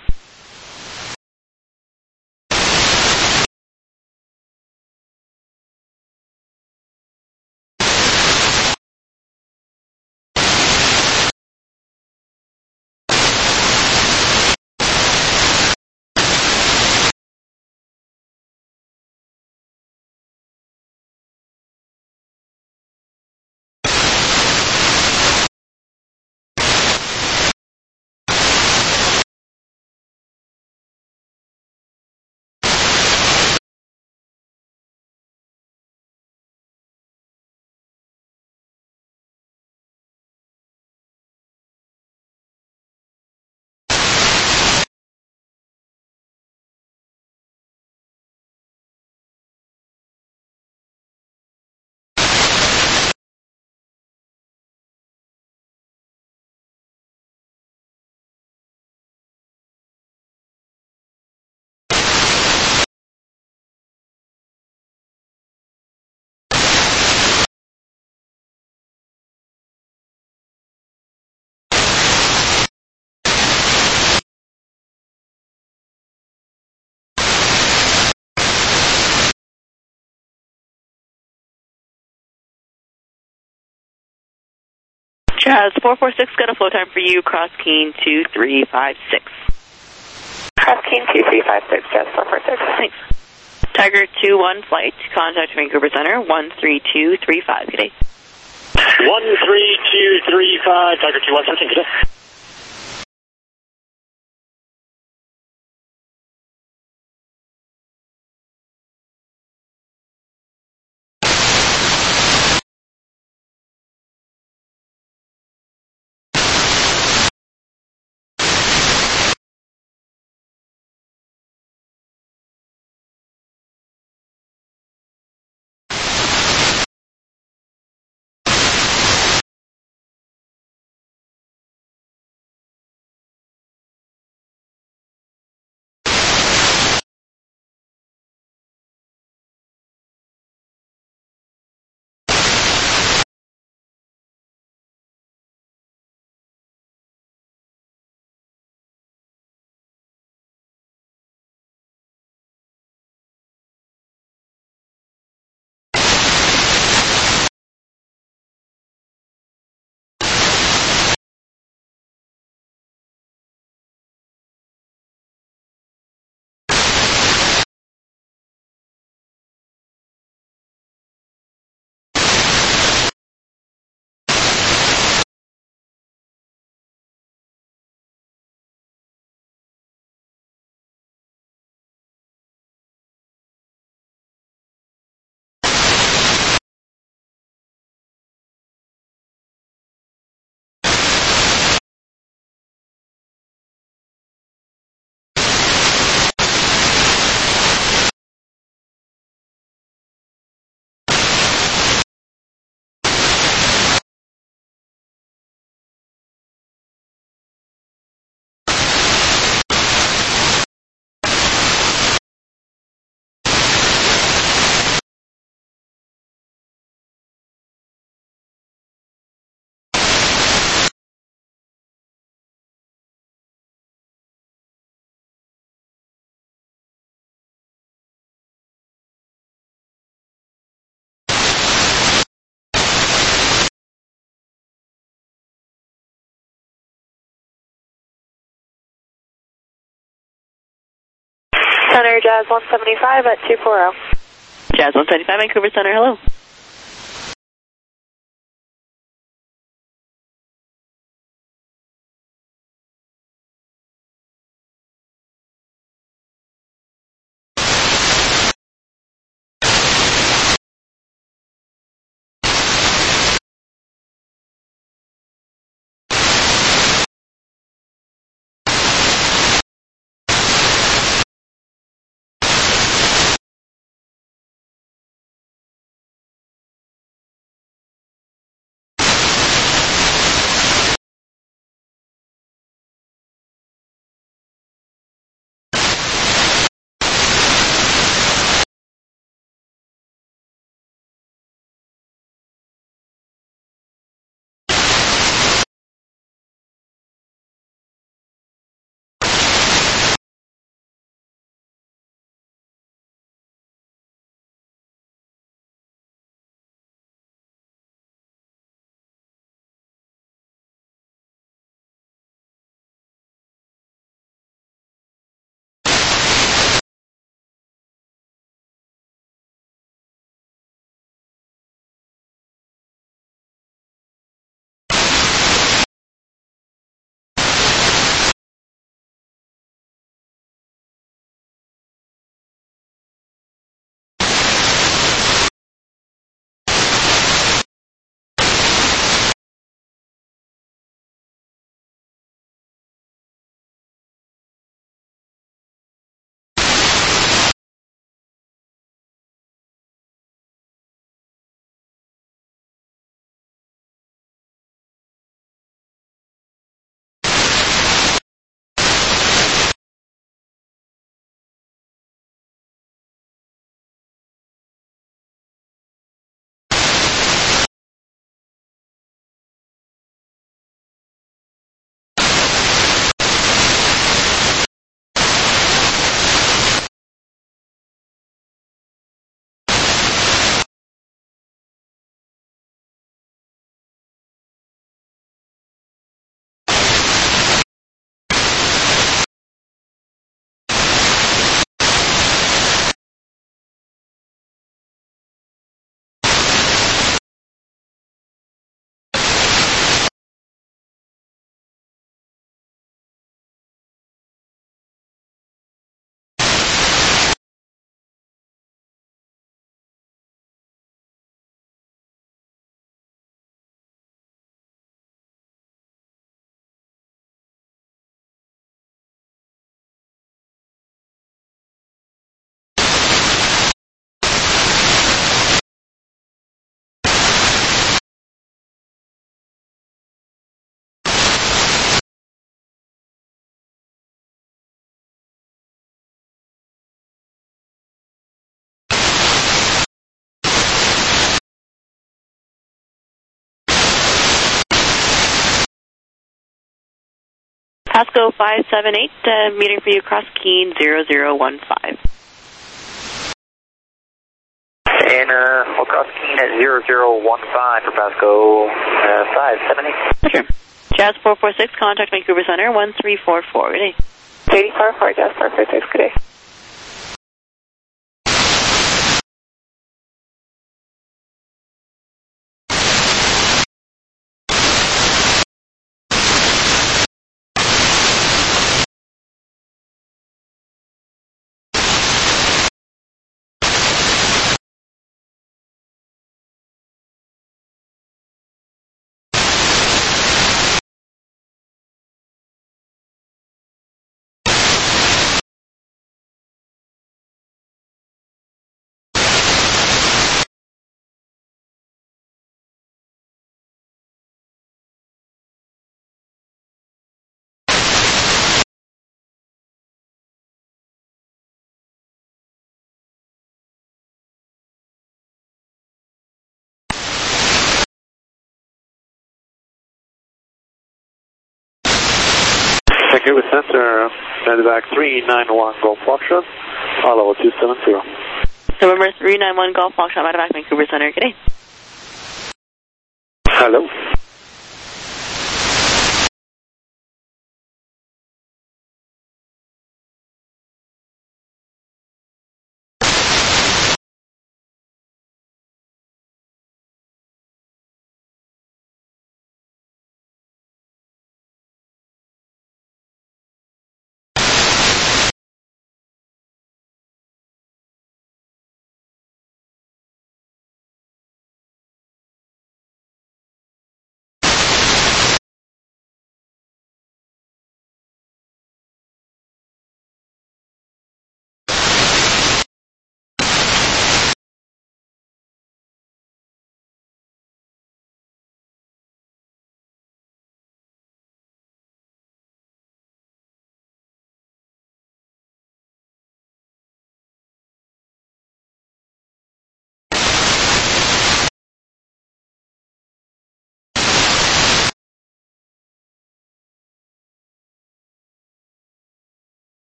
S2: Jazz 446, got a flow time for you, cross Keene 2356.
S3: Cross Keene 2356, Jazz 446.
S2: Thanks. Tiger 21 flight, contact Vancouver Center 13235, good day.
S4: 13235, Tiger 21, good day.
S3: Center, Jazz 175 at 240.
S2: Jazz 175, Vancouver Center, hello. Pasco 578, meeting for you across Keene 0015.
S7: And we'll cross Keene at 0015 for Pasco 578.
S2: Sure. Jazz 446, contact Vancouver Center 1344. Good day.
S3: JD 44, Jazz 446, good day.
S6: Vancouver Center, Medevac 391 Golf Foxtrot, follow 270.
S2: November 391 Golf Foxtrot, Medevac, Vancouver Center. Good day.
S6: Hello.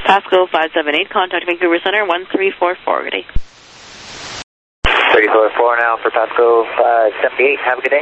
S2: Pasco 578, contact Vancouver Center 1344. Good day.
S7: 34-4 now for Pasco 578. Have a good day.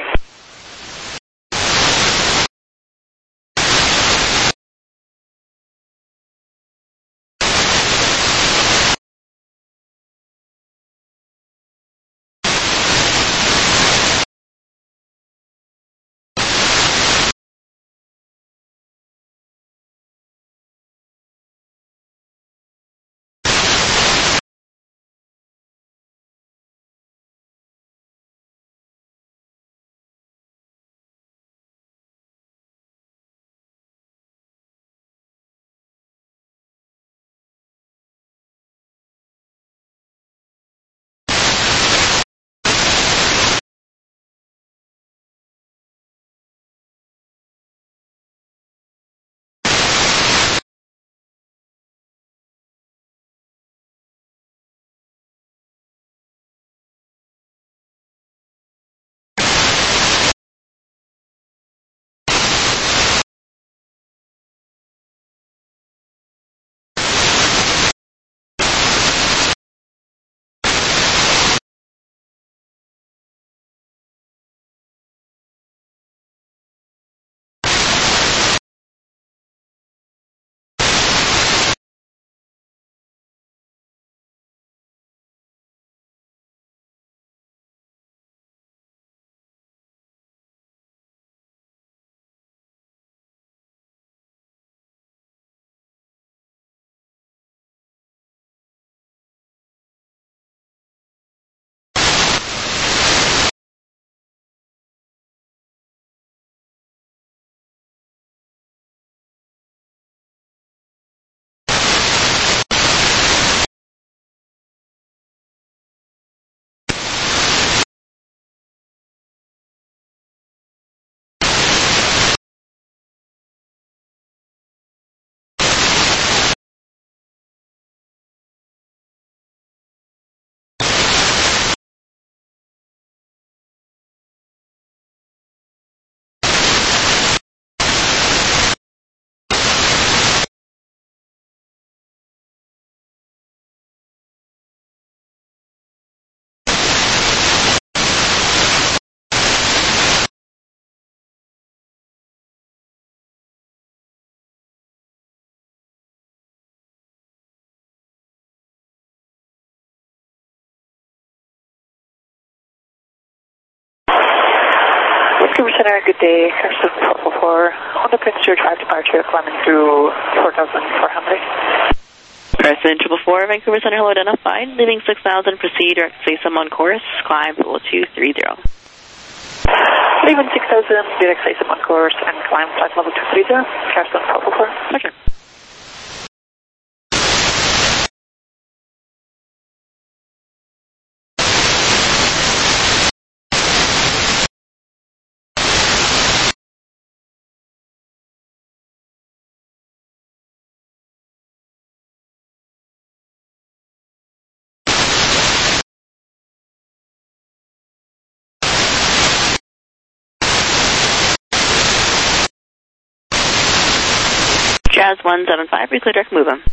S3: Vancouver Center, good day. Carson 444 on the Prince George Drive departure, climbing through 4,400.
S2: Carson 444, Vancouver Center, hello, identified. Leaving 6,000, proceed direct Salem on course, climb level 230.
S3: Leaving 6,000, direct Salem on course, and climb flight level 230. Carson 444.
S2: Pleasure. Jazz 175, reclear direct move him.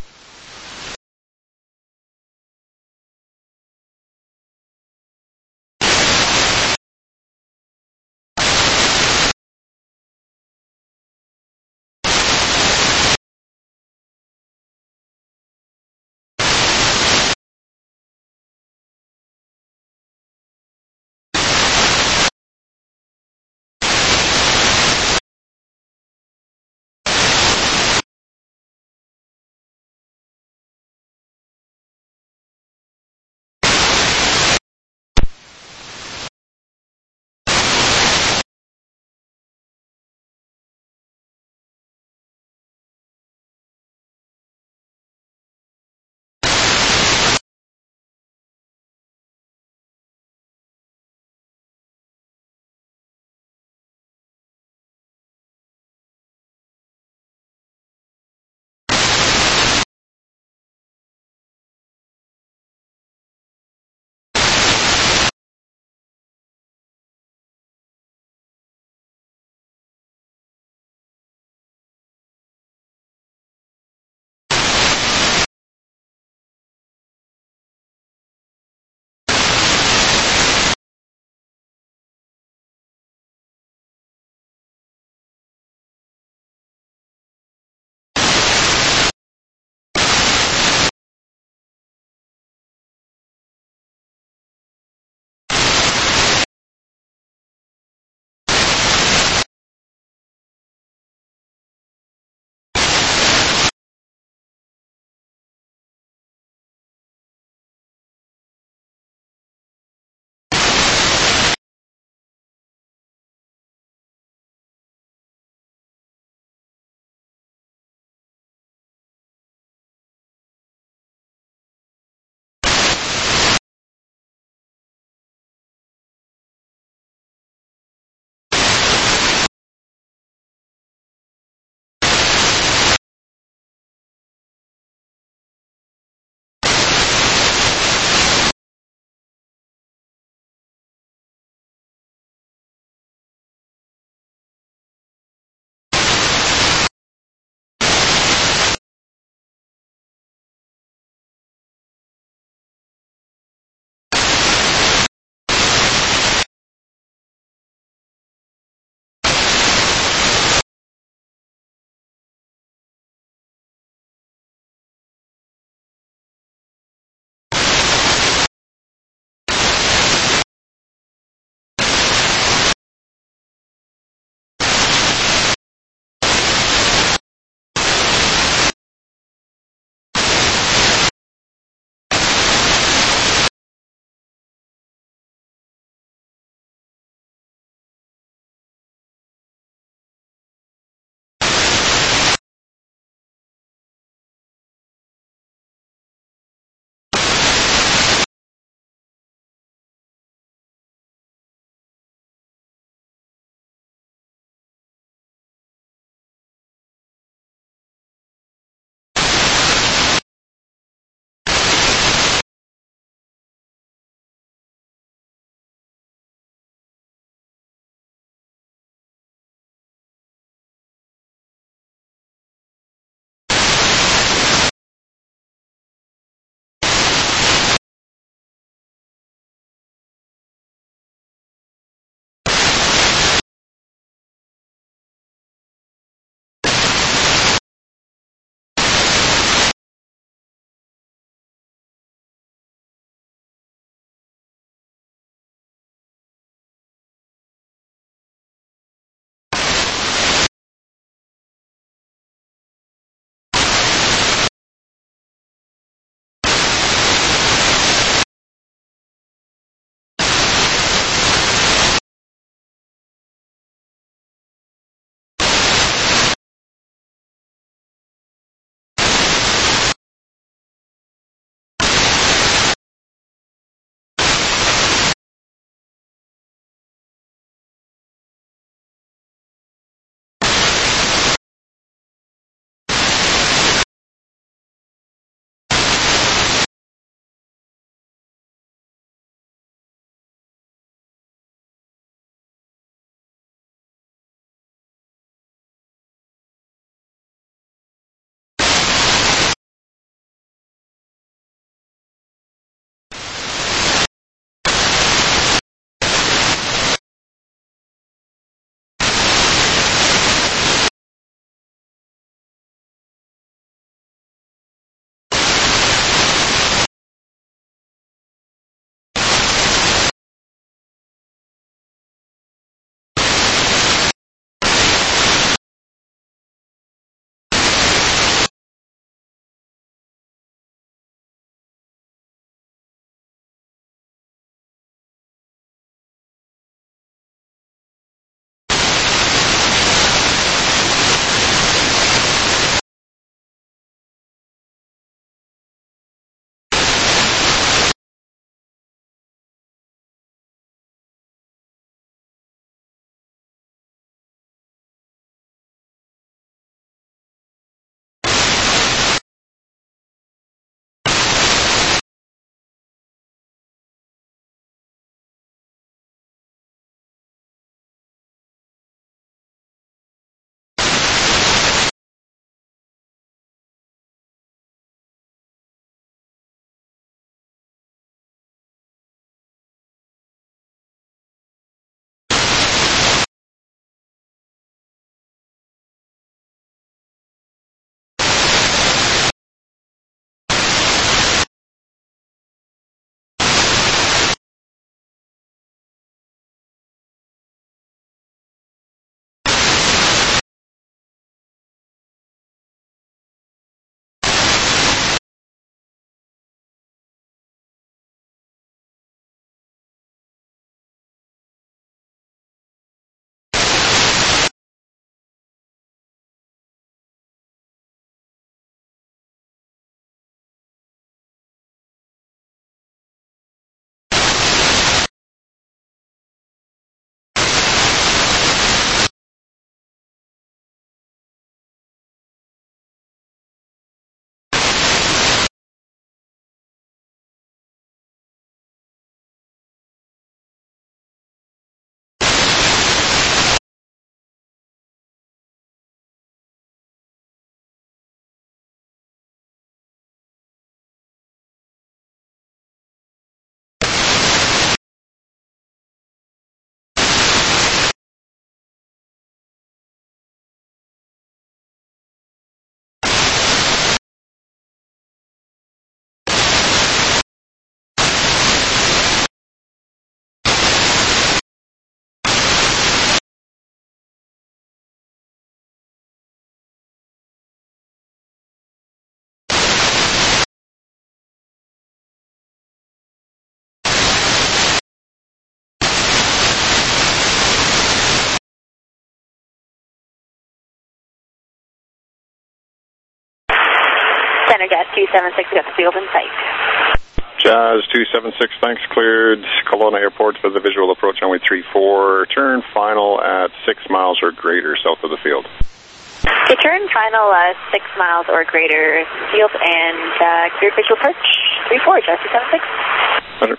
S2: Center, gas 276, got the field in sight.
S8: Jazz 276, thanks, cleared Kelowna Airport for the visual approach runway 34. Turn final at 6 miles or greater south of the field.
S2: Okay, turn final 6 miles or greater field and cleared visual approach 34, Jazz 276.
S8: Roger.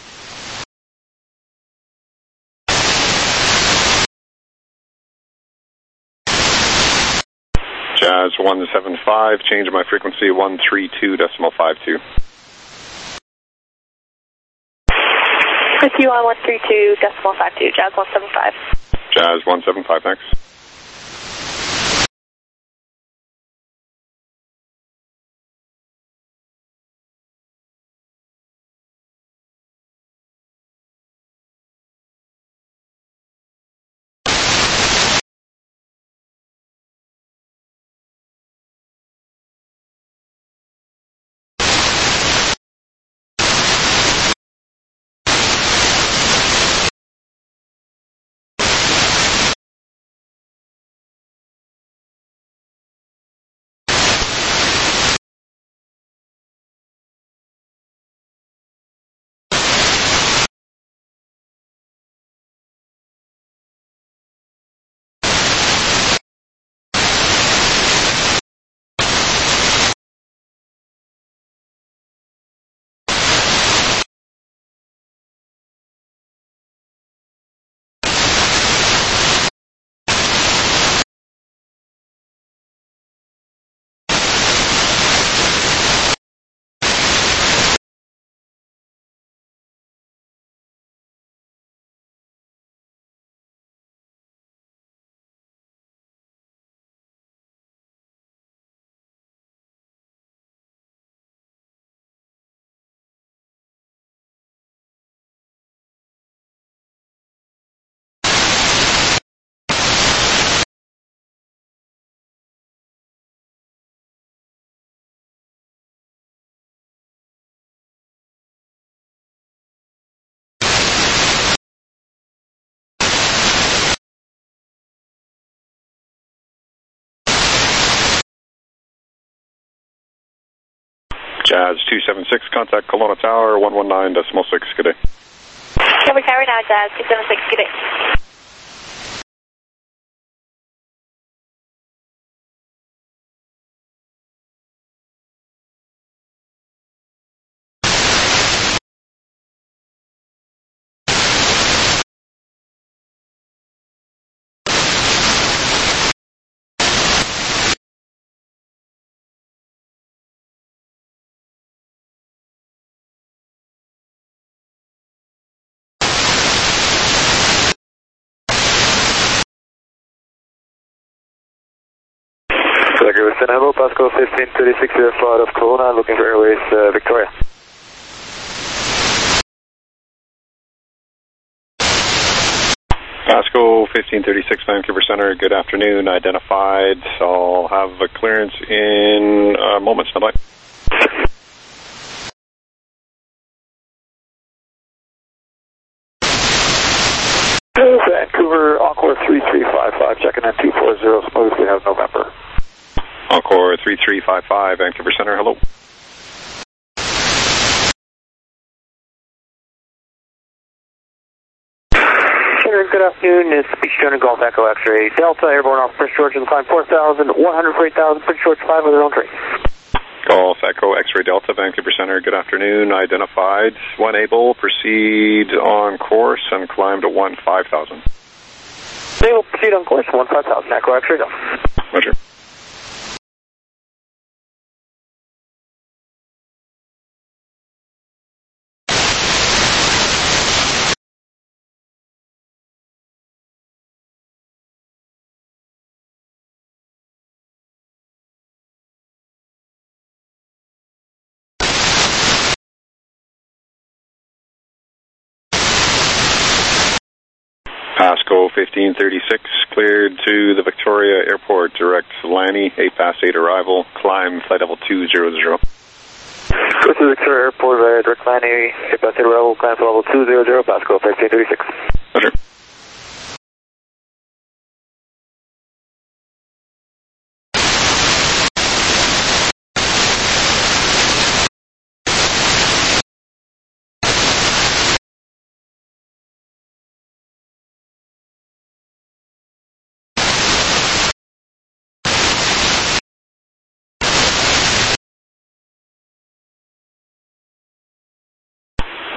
S8: Jazz 175, change my frequency 132.52.
S2: With you on 132.52, Jazz 175.
S8: Jazz 175, thanks. Jazz 276, contact Kelowna Tower 119.6, good day.
S2: Cover Tower now, Jazz 276, good day.
S6: Hello, Pascal 1536, out of Kelowna, looking for Airways Victoria.
S8: Pascal 1536, Vancouver Center, good afternoon, identified. I'll have a clearance in moments, bye-bye.
S6: Vancouver, Encore 3355, checking in 240, smooth, we have November.
S8: Encore 3355, Vancouver Center, hello.
S7: Good afternoon, it's Beach Journey Golf Echo X-Ray Delta, airborne off Prince George and climb 4,100 for 8,000, Prince George 5 with their own train.
S8: Golf Echo X-Ray Delta, Vancouver Center, good afternoon, identified. When able, proceed on course and climb to 15,000.
S7: They will proceed on course, 15,000, Echo X-Ray Delta.
S8: Roger. Pasco 1536, cleared to the Victoria Airport, direct Lanny, 8 past 8 arrival, climb flight level 200.
S7: This is Victoria Airport, direct Lanny, 8 past 8 arrival, climb flight level 200, Pasco 1536.
S8: Roger.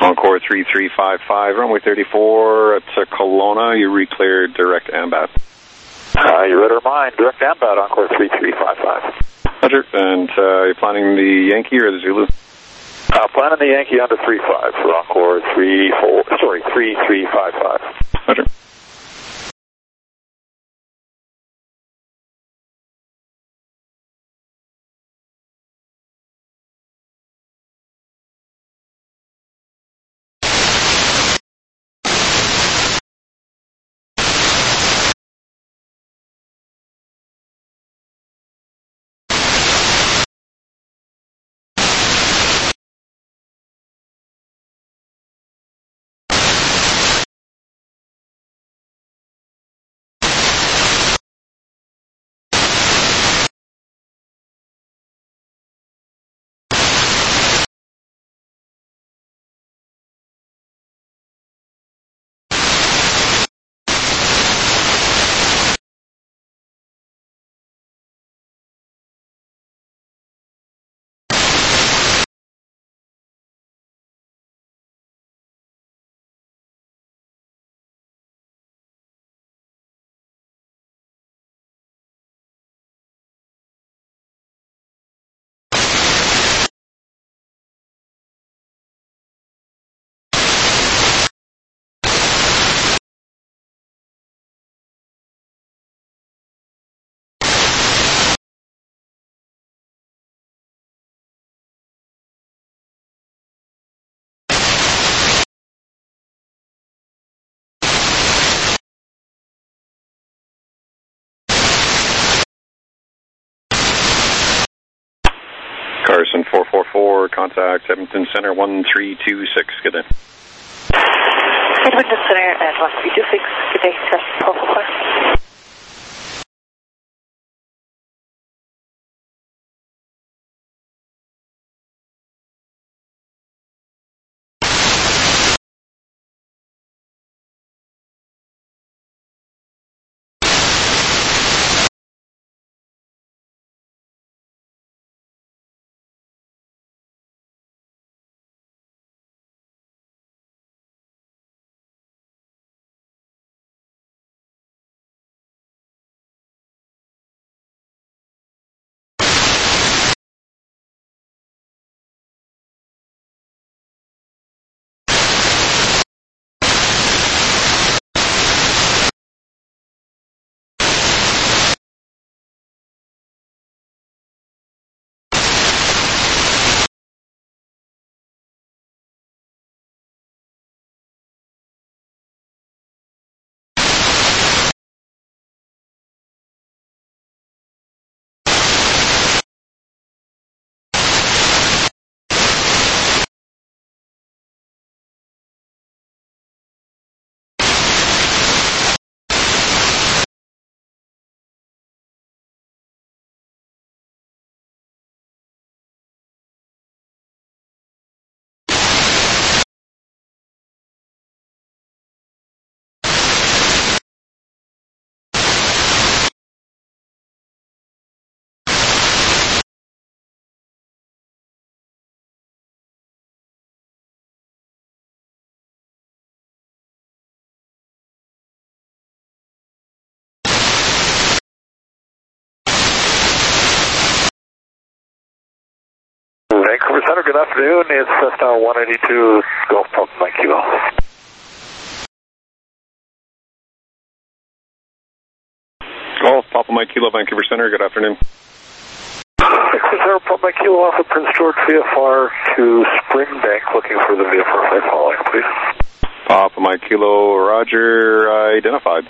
S8: Encore 3355, runway 34 at Kelowna. You re-cleared direct AMBAT.
S6: You read our mind. Direct AMBAT, Encore 3355.
S8: Roger. And you're planning the Yankee or the Zulu?
S6: Planning the Yankee under 35 for Encore 3355.
S8: Roger. Carson 444, contact Edmonton Center 1326. Good day.
S3: Edmonton Center at 1326. Good day, Carson 444.
S6: Vancouver Center, good afternoon. It's Cessna 182 Golf Pump Mike Kilo.
S8: Golf Papa Mike Kilo, Vancouver Center. Good afternoon.
S6: Vancouver Center, Pump Mike Kilo off of Prince George VFR to Springbank, looking for the VFR flight following, please.
S8: Papa Mike Kilo, Roger, identified.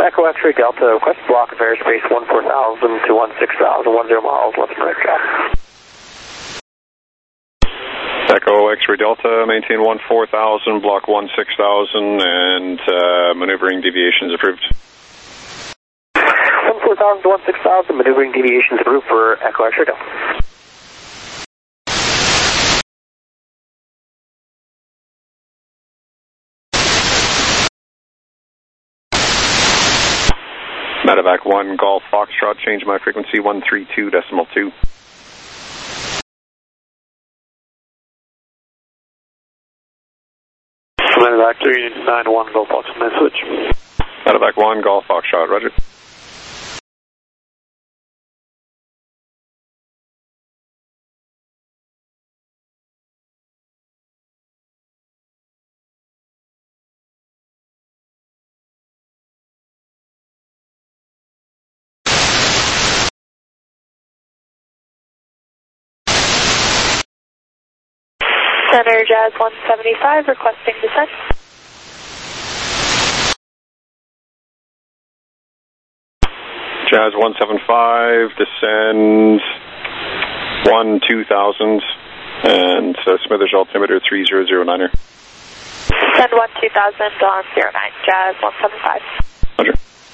S7: Echo X-ray Delta, request block of airspace 14,000 to 16,000, 10 miles, left and right track.
S8: Echo X-ray Delta, maintain 14,000, block 16,000, and maneuvering deviations approved.
S7: 14,000 to 16,000, maneuvering deviations approved for Echo X-ray Delta.
S8: Medevac 1, Golf Foxtrot, change my frequency 132.2.
S1: Medevac 391, Golf Foxtrot, switch.
S8: Medevac 1, Golf Foxtrot, roger.
S3: Center Jazz 175, requesting descent.
S8: Jazz 175, descend 1-2000, and Smithers altimeter 3009er.
S3: Send 1-2000 on 09, Jazz 175.
S8: Roger.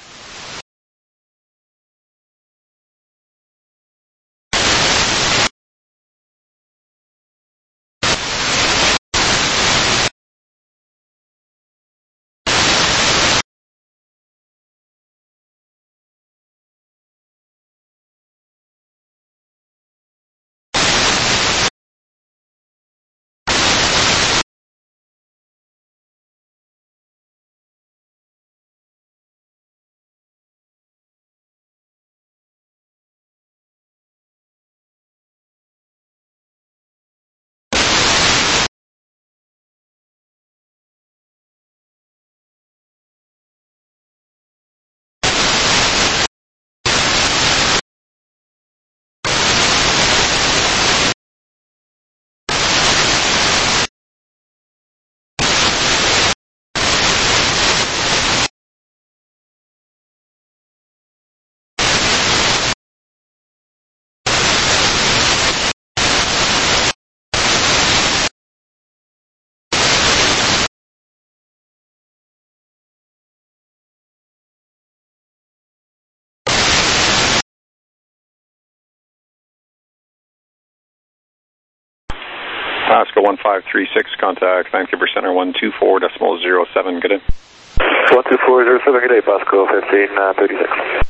S8: Alaska 1536, contact Vancouver Center 124.07, good day.
S7: 124.07, good day, Pasco 1536.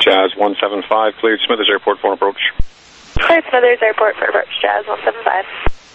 S8: Jazz 175, cleared Smithers Airport for approach.
S3: Cleared Smithers Airport for approach, Jazz 175.